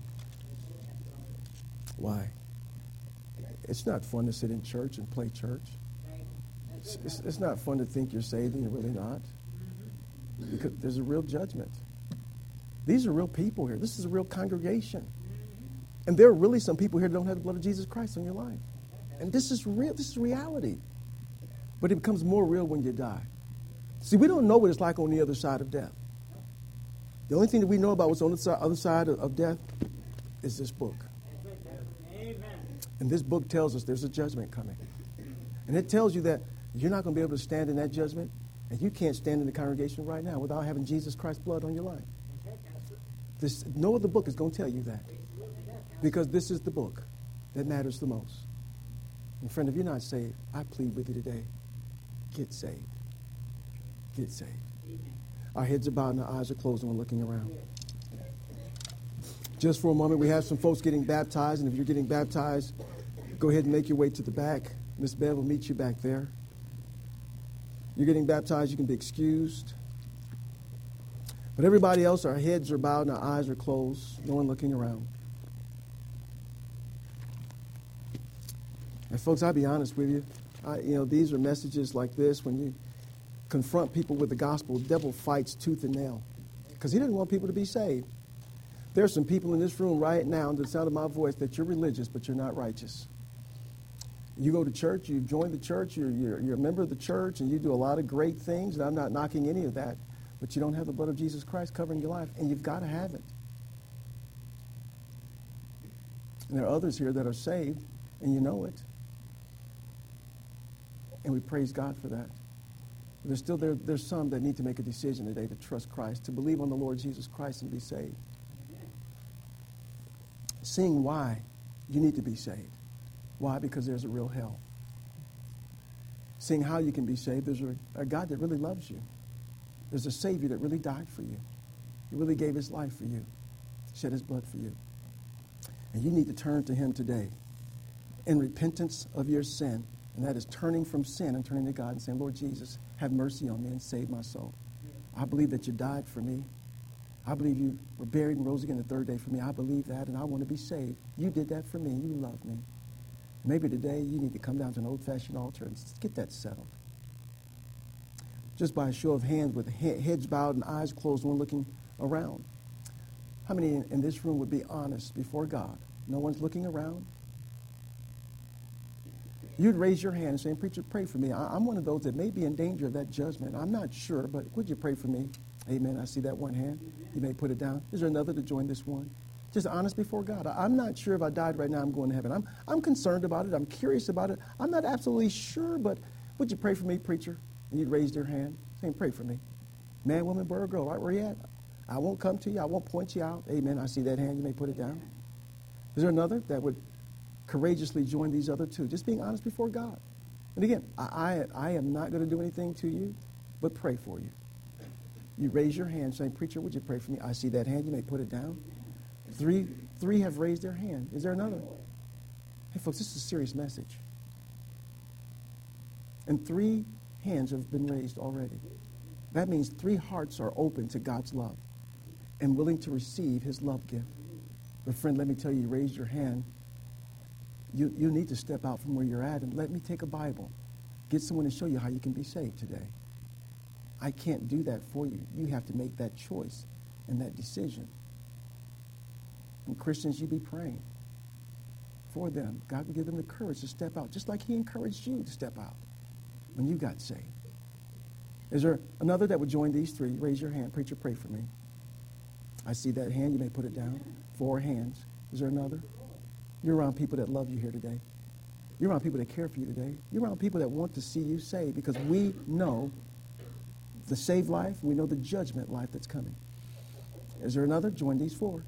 Why? It's not fun to sit in church and play church. It's not fun to think you're saved and you're really not. Because there's a real judgment. These are real people here. This is a real congregation. And there are really some people here that don't have the blood of Jesus Christ on your life. And this is real. This is reality. But it becomes more real when you die. See, we don't know what it's like on the other side of death. The only thing that we know about what's on the other side of death is this book. Amen. And this book tells us there's a judgment coming. And it tells you that you're not going to be able to stand in that judgment, and you can't stand in the congregation right now without having Jesus Christ's blood on your life. No other book is going to tell you that. Because this is the book that matters the most. And friend, if you're not saved, I plead with you today, get saved. Get saved. Our heads are bowed and our eyes are closed and we're looking around. Just for a moment, we have some folks getting baptized, and if you're getting baptized, go ahead and make your way to the back. Miss Bev will meet you back there. You're getting baptized, you can be excused. But everybody else, our heads are bowed and our eyes are closed, no one looking around. And folks, I'll be honest with you. These are messages like this. When you confront people with the gospel, the devil fights tooth and nail because he doesn't want people to be saved. There are some people in this room right now, under the sound of my voice, that you're religious, but you're not righteous. You go to church, you join the church, you're a member of the church, and you do a lot of great things, and I'm not knocking any of that, but you don't have the blood of Jesus Christ covering your life, and you've got to have it. And there are others here that are saved, and you know it. And we praise God for that. There's some that need to make a decision today to trust Christ, to believe on the Lord Jesus Christ and be saved. Seeing why you need to be saved. Why? Because there's a real hell. Seeing how you can be saved, there's a God that really loves you. There's a Savior that really died for you. He really gave his life for you, shed his blood for you. And you need to turn to him today in repentance of your sin. And that is turning from sin and turning to God and saying, Lord Jesus, have mercy on me and save my soul. I believe that you died for me. I believe you were buried and rose again the third day for me. I believe that, and I want to be saved. You did that for me. You love me. Maybe today you need to come down to an old-fashioned altar and get that settled. Just by a show of hands with heads bowed and eyes closed, no one looking around. How many in this room would be honest before God? No one's looking around. You'd raise your hand and say, preacher, pray for me. I'm one of those that may be in danger of that judgment. I'm not sure, but would you pray for me? Amen. I see that one hand. You may put it down. Is there another to join this one? Just honest before God. I'm not sure if I died right now I'm going to heaven. I'm concerned about it. I'm curious about it. I'm not absolutely sure, but would you pray for me, preacher? And you'd raise your hand saying, pray for me. Man, woman, boy, or girl, right where you at? I won't come to you. I won't point you out. Amen. I see that hand. You may put it down. Is there another that would courageously join these other two? Just being honest before God. And again, I am not going to do anything to you, but pray for you. You raise your hand saying, preacher, would you pray for me? I see that hand. You may put it down. Three have raised their hand. Is there another? Hey, folks, this is a serious message. And 3 hands have been raised already. That means 3 hearts are open to God's love and willing to receive his love gift. But friend, let me tell you, raise your hand. You need to step out from where you're at and let me take a Bible. Get someone to show you how you can be saved today. I can't do that for you. You have to make that choice and that decision. And Christians, you be praying for them. God will give them the courage to step out, just like he encouraged you to step out when you got saved. Is there another that would join these 3? Raise your hand. Preacher, pray for me. I see that hand. You may put it down. 4 hands. Is there another? You're around people that love you here today. You're around people that care for you today. You're around people that want to see you saved because we know the saved life, we know the judgment life that's coming. Is there another? Join these 4.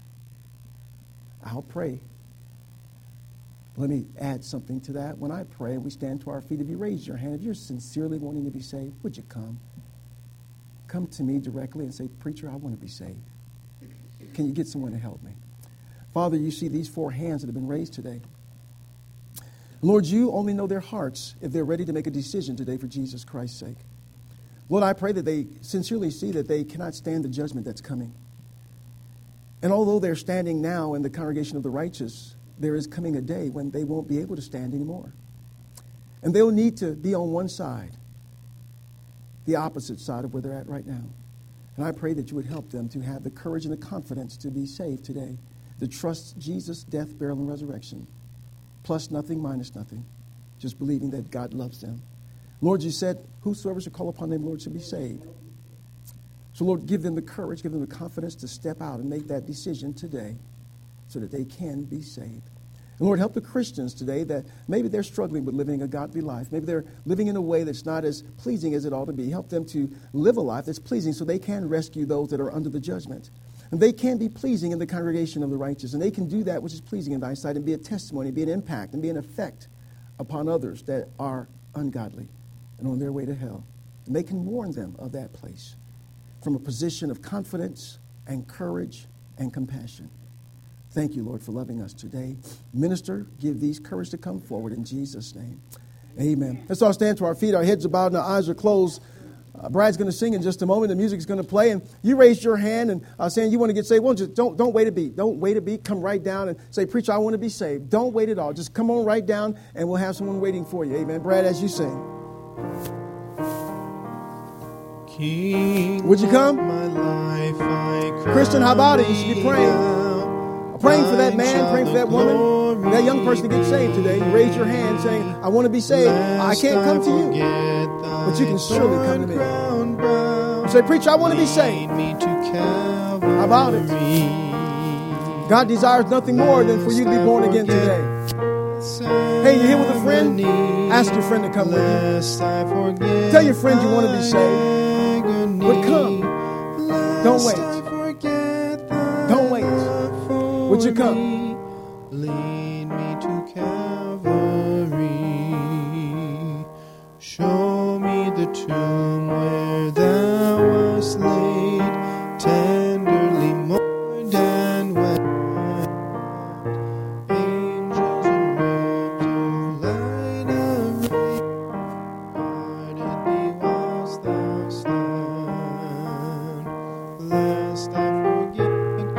I'll pray. Let me add something to that. When I pray and we stand to our feet, if you raise your hand, if you're sincerely wanting to be saved, would you come? Come to me directly and say, preacher, I want to be saved. Can you get someone to help me? Father, you see these 4 hands that have been raised today. Lord, you only know their hearts if they're ready to make a decision today for Jesus Christ's sake. Lord, I pray that they sincerely see that they cannot stand the judgment that's coming. And although they're standing now in the congregation of the righteous, there is coming a day when they won't be able to stand anymore. And they'll need to be on one side, the opposite side of where they're at right now. And I pray that you would help them to have the courage and the confidence to be saved today, to trust Jesus' death, burial, and resurrection, plus nothing, minus nothing, just believing that God loves them. Lord, you said, whosoever shall call upon the name of the Lord shall be saved. So, Lord, give them the courage, give them the confidence to step out and make that decision today so that they can be saved. And, Lord, help the Christians today that maybe they're struggling with living a godly life. Maybe they're living in a way that's not as pleasing as it ought to be. Help them to live a life that's pleasing so they can rescue those that are under the judgment. And they can be pleasing in the congregation of the righteous. And they can do that which is pleasing in thy sight and be a testimony, be an impact, and be an effect upon others that are ungodly and on their way to hell. And they can warn them of that place from a position of confidence and courage and compassion. Thank you, Lord, for loving us today. Minister, give these courage to come forward in Jesus' name. Amen. Let's all stand to our feet. Our heads are bowed and our eyes are closed. Brad's going to sing in just a moment. The music's going to play, and you raised your hand and saying you want to get saved. Well, just don't wait a beat. Don't wait a beat. Come right down and say, "Preacher, I want to be saved." Don't wait at all. Just come on right down, and we'll have someone waiting for you. Amen. Brad, as you sing. King Would you come? my life, I Christian, how about it? You should be praying. now. Praying for that man, Thine praying for that shall woman, the that young person to get saved today. You raise your hand saying, "I want to be saved." I can't come to you, but you can surely come to me. Say, "Preacher, I want to be saved." How about it? God desires nothing more than for you to be born again today. Hey, you're here with a friend? Ask your friend to come with you. Tell your friend you want to be saved. But come. Don't wait. Don't wait. Would you come? Lead me to Calvary. Show me the tomb where thou wast laid, tenderly mourned and wept. Angels in robes of light arrayed, guarded thee whilst thou slept. Lest I forget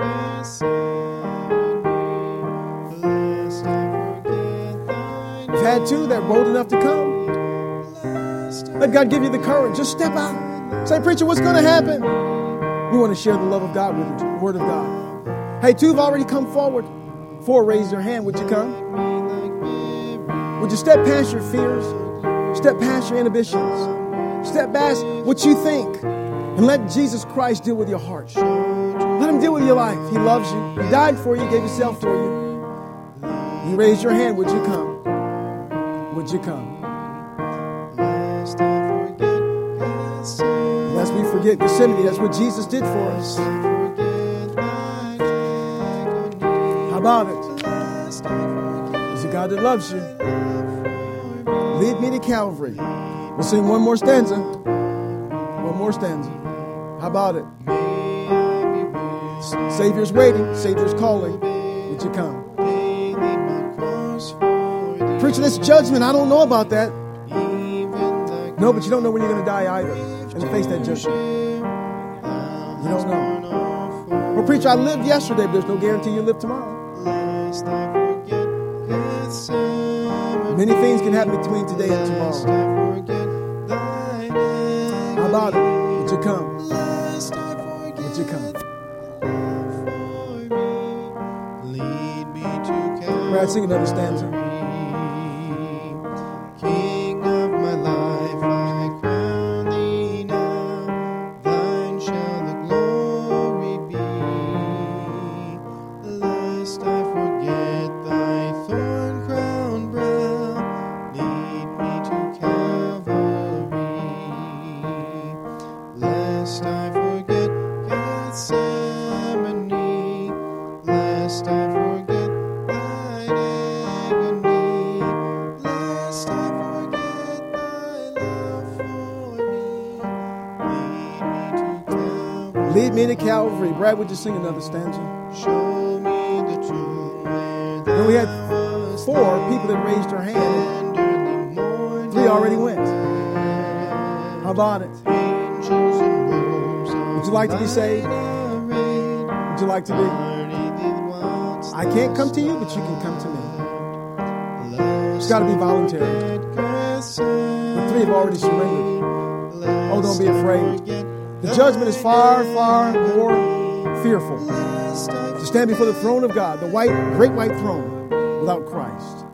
Gethsemane, lest I forget thine. You've had two that are bold enough to come. Let God give you the courage. Just step out. Say, "Preacher, what's going to happen?" We want to share the love of God with you, the Word of God. Hey, two have already come forward. Four raised their hand. Would you come? Would you step past your fears? Step past your inhibitions. Step past what you think. And let Jesus Christ deal with your heart. Let Him deal with your life. He loves you. He died for you. Gave Himself for you. You raised your hand. Would you come? Would you come? Lest I forget Gethsemane, Lest we forget Gethsemane. That's what Jesus did for us. forget thine agony. How about it? Lest I forget He's a God that loves you. Lead me to Calvary. We'll sing one more stanza. One more stanza. How about it? Savior's waiting. Savior's calling. Would you come? daily my cross for thee. Preacher, this judgment, I don't know about that. Even thy No, but you don't know when you're going to die either. And face that judgment. You don't know. Well, preacher, I lived yesterday, but there's no guarantee you'll live tomorrow. lest I forget Gethsemane, Many things can happen between today and lest tomorrow. I forget thine agony. How about it? Would you come? Lest I forget Would you come? lead me to Calvary. Brad, sing another stanza. King of my life, I crown thee now. Thine shall the glory be. Lest I forget thy thorn-crowned brow, lead me to Calvary. Lest I forget Gethsemane, lest I forget thine agony, lest I forget thy love for me. Lead me Lead me to Calvary. to Calvary. Brad, would you sing another stanza? Show me the tomb where Then we had thou wast four laid, people that raised their hand. tenderly mourned Three already and went. How about it? angels in robes of Would you like to be saved? light arrayed, Would you like to be? guarded thee whilst I can't come to you, but you can come to me. It's got to be voluntary. But three have already surrendered. Oh, don't be afraid. The judgment is far, far more fearful to stand before the throne of God, the great white throne, without Christ.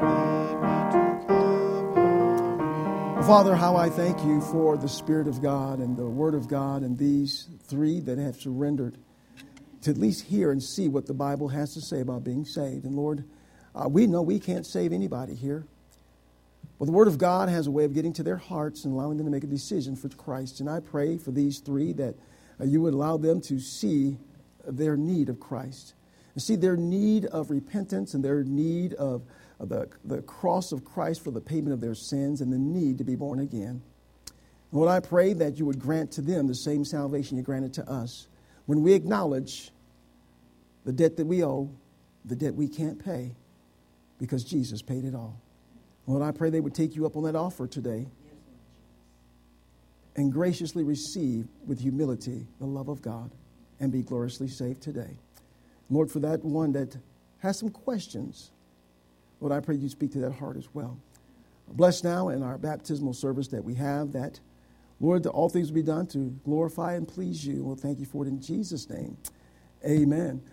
Father, how I thank you for the Spirit of God and the Word of God and these three that have surrendered to at least hear and see what the Bible has to say about being saved. And Lord, we know we can't save anybody here. But the Word of God has a way of getting to their hearts and allowing them to make a decision for Christ. And I pray for these three that you would allow them to see their need of Christ. And see their need of repentance and their need of the cross of Christ for the payment of their sins and the need to be born again. And Lord, I pray that you would grant to them the same salvation you granted to us when we acknowledge the debt that we owe, the debt we can't pay, because Jesus paid it all. Lord, I pray they would take you up on that offer today and graciously receive with humility the love of God and be gloriously saved today. Lord, for that one that has some questions, Lord, I pray you speak to that heart as well. Bless now in our baptismal service that we have that, Lord, that all things will be done to glorify and please you. We'll thank you for it in Jesus' name. Amen.